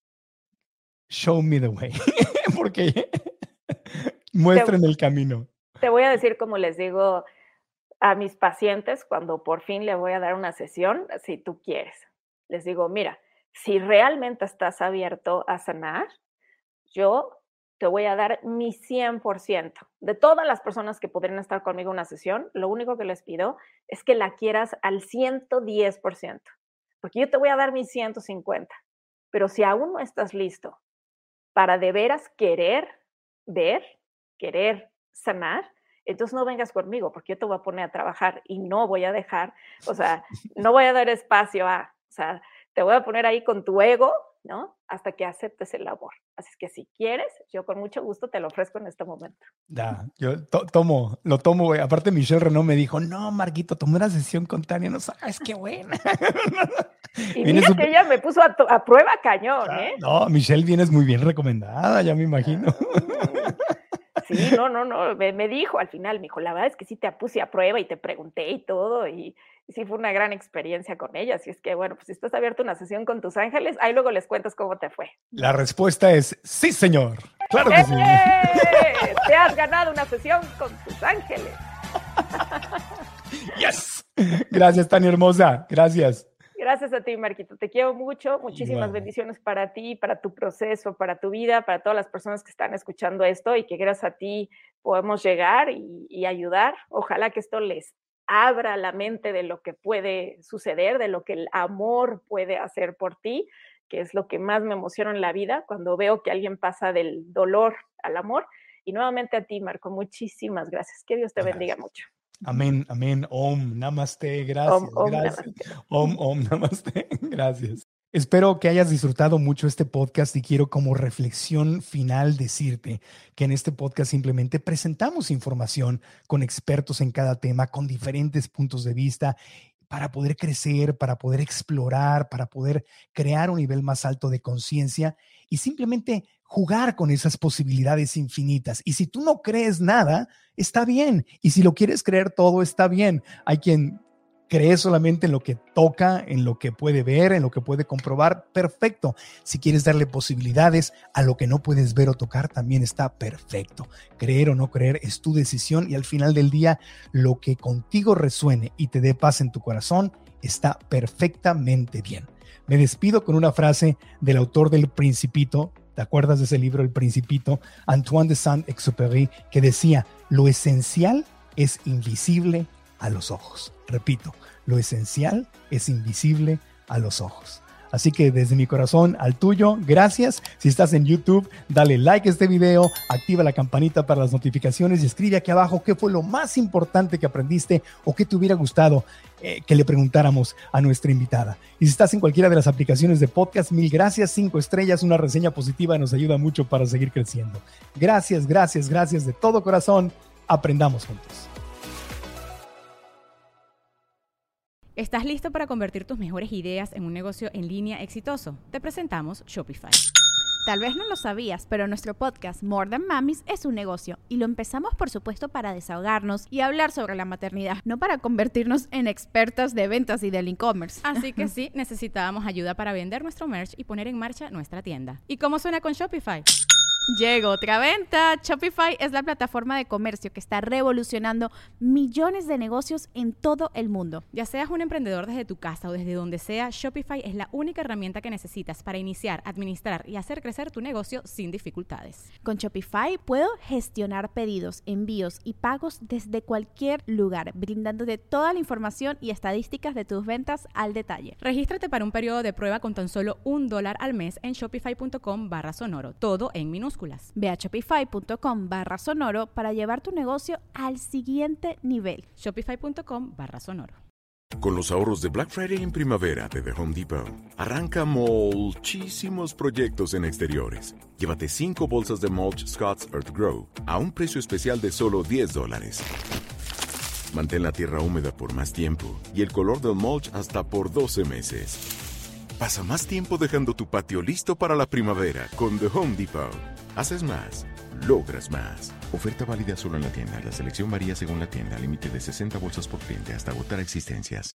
Show me the way. Porque muestren el camino. te voy a decir como les digo a mis pacientes cuando por fin le voy a dar una sesión, si tú quieres. Les digo, mira, si realmente estás abierto a sanar, yo te voy a dar mi cien por ciento. De todas las personas que podrían estar conmigo en una sesión, lo único que les pido es que la quieras al ciento diez por ciento, porque yo te voy a dar mi ciento cincuenta. Pero si aún no estás listo para de veras querer ver, querer sanar, entonces no vengas conmigo, porque yo te voy a poner a trabajar y no voy a dejar, o sea, no voy a dar espacio a, o sea, te voy a poner ahí con tu ego, ¿no? Hasta que aceptes el labor. Así es que si quieres, yo con mucho gusto te lo ofrezco en este momento. Ya, yo to tomo, lo tomo, güey. Aparte, Michelle Renaud me dijo, no, Marquito, tomé una sesión con Tania, no sabes qué buena. Y Viene mira súper- que ella me puso a, to- a prueba cañón, Ah, ¿eh? no, Michelle, vienes muy bien recomendada, ya me imagino. Mm. Sí, no, no, no, me, me dijo al final, me dijo, la verdad es que sí te puse a prueba y te pregunté y todo, y, y sí fue una gran experiencia con ella, así es que bueno, pues si estás abierto a una sesión con tus ángeles, ahí luego les cuentas cómo te fue. La respuesta es sí, señor. Claro que sí. ¡Eh! Te has ganado una sesión con tus ángeles. Yes. Gracias, Tania hermosa. Gracias. Gracias a ti, Marquito. Te quiero mucho. Muchísimas Igual. bendiciones para ti, para tu proceso, para tu vida, para todas las personas que están escuchando esto y que gracias a ti podemos llegar y, y ayudar. Ojalá que esto les abra la mente de lo que puede suceder, de lo que el amor puede hacer por ti, que es lo que más me emociona en la vida, cuando veo que alguien pasa del dolor al amor. Y nuevamente a ti, Marco, muchísimas gracias. Que Dios te bendiga Gracias. mucho. Amén, amén. Om, namaste. Gracias, Om, om, gracias. namaste. Om, om, namaste. Gracias. Espero que hayas disfrutado mucho este podcast y quiero como reflexión final decirte que en este podcast simplemente presentamos información con expertos en cada tema, con diferentes puntos de vista para poder crecer, para poder explorar, para poder crear un nivel más alto de conciencia y simplemente jugar con esas posibilidades infinitas. Y si tú no crees nada, está bien. Y si lo quieres creer todo, está bien. Hay quien cree solamente en lo que toca, en lo que puede ver, en lo que puede comprobar, perfecto. Si quieres darle posibilidades a lo que no puedes ver o tocar, también está perfecto. Creer o no creer es tu decisión y al final del día, lo que contigo resuene y te dé paz en tu corazón está perfectamente bien. Me despido con una frase del autor del Principito. ¿Te acuerdas de ese libro, El Principito? Antoine de Saint-Exupéry, que decía, lo esencial es invisible a los ojos. Repito, lo esencial es invisible a los ojos. Así que desde mi corazón al tuyo, gracias. Si estás en YouTube, dale like a este video, activa la campanita para las notificaciones y escribe aquí abajo qué fue lo más importante que aprendiste o qué te hubiera gustado eh, que le preguntáramos a nuestra invitada. Y si estás en cualquiera de las aplicaciones de podcast, mil gracias, cinco estrellas, una reseña positiva nos ayuda mucho para seguir creciendo. Gracias, gracias, gracias de todo corazón. Aprendamos juntos. ¿Estás listo para convertir tus mejores ideas en un negocio en línea exitoso? Te presentamos Shopify. Tal vez no lo sabías, pero nuestro podcast More Than Mamis es un negocio y lo empezamos por supuesto para desahogarnos y hablar sobre la maternidad, no para convertirnos en expertas de ventas y del e-commerce. Así que sí, necesitábamos ayuda para vender nuestro merch y poner en marcha nuestra tienda. ¿Y cómo suena con Shopify? Llegó otra venta. Shopify es la plataforma de comercio que está revolucionando millones de negocios en todo el mundo. Ya seas un emprendedor desde tu casa o desde donde sea, Shopify es la única herramienta que necesitas para iniciar, administrar y hacer crecer tu negocio sin dificultades. Con Shopify puedo gestionar pedidos, envíos y pagos desde cualquier lugar, brindándote toda la información y estadísticas de tus ventas al detalle. Regístrate para un periodo de prueba con tan solo un dólar al mes en shopify.com barra sonoro, todo en minúsculas. Ve a shopify.com barra sonoro para llevar tu negocio al siguiente nivel. Shopify.com barra sonoro. Con los ahorros de Black Friday en primavera de The Home Depot, arranca muchísimos proyectos en exteriores. Llévate cinco bolsas de mulch Scott's Earth Grow a un precio especial de solo diez dólares. Mantén la tierra húmeda por más tiempo y el color del mulch hasta por doce meses. Pasa más tiempo dejando tu patio listo para la primavera con The Home Depot. Haces más, logras más. Oferta válida solo en la tienda. La selección varía según la tienda. Límite de sesenta bolsas por cliente hasta agotar existencias.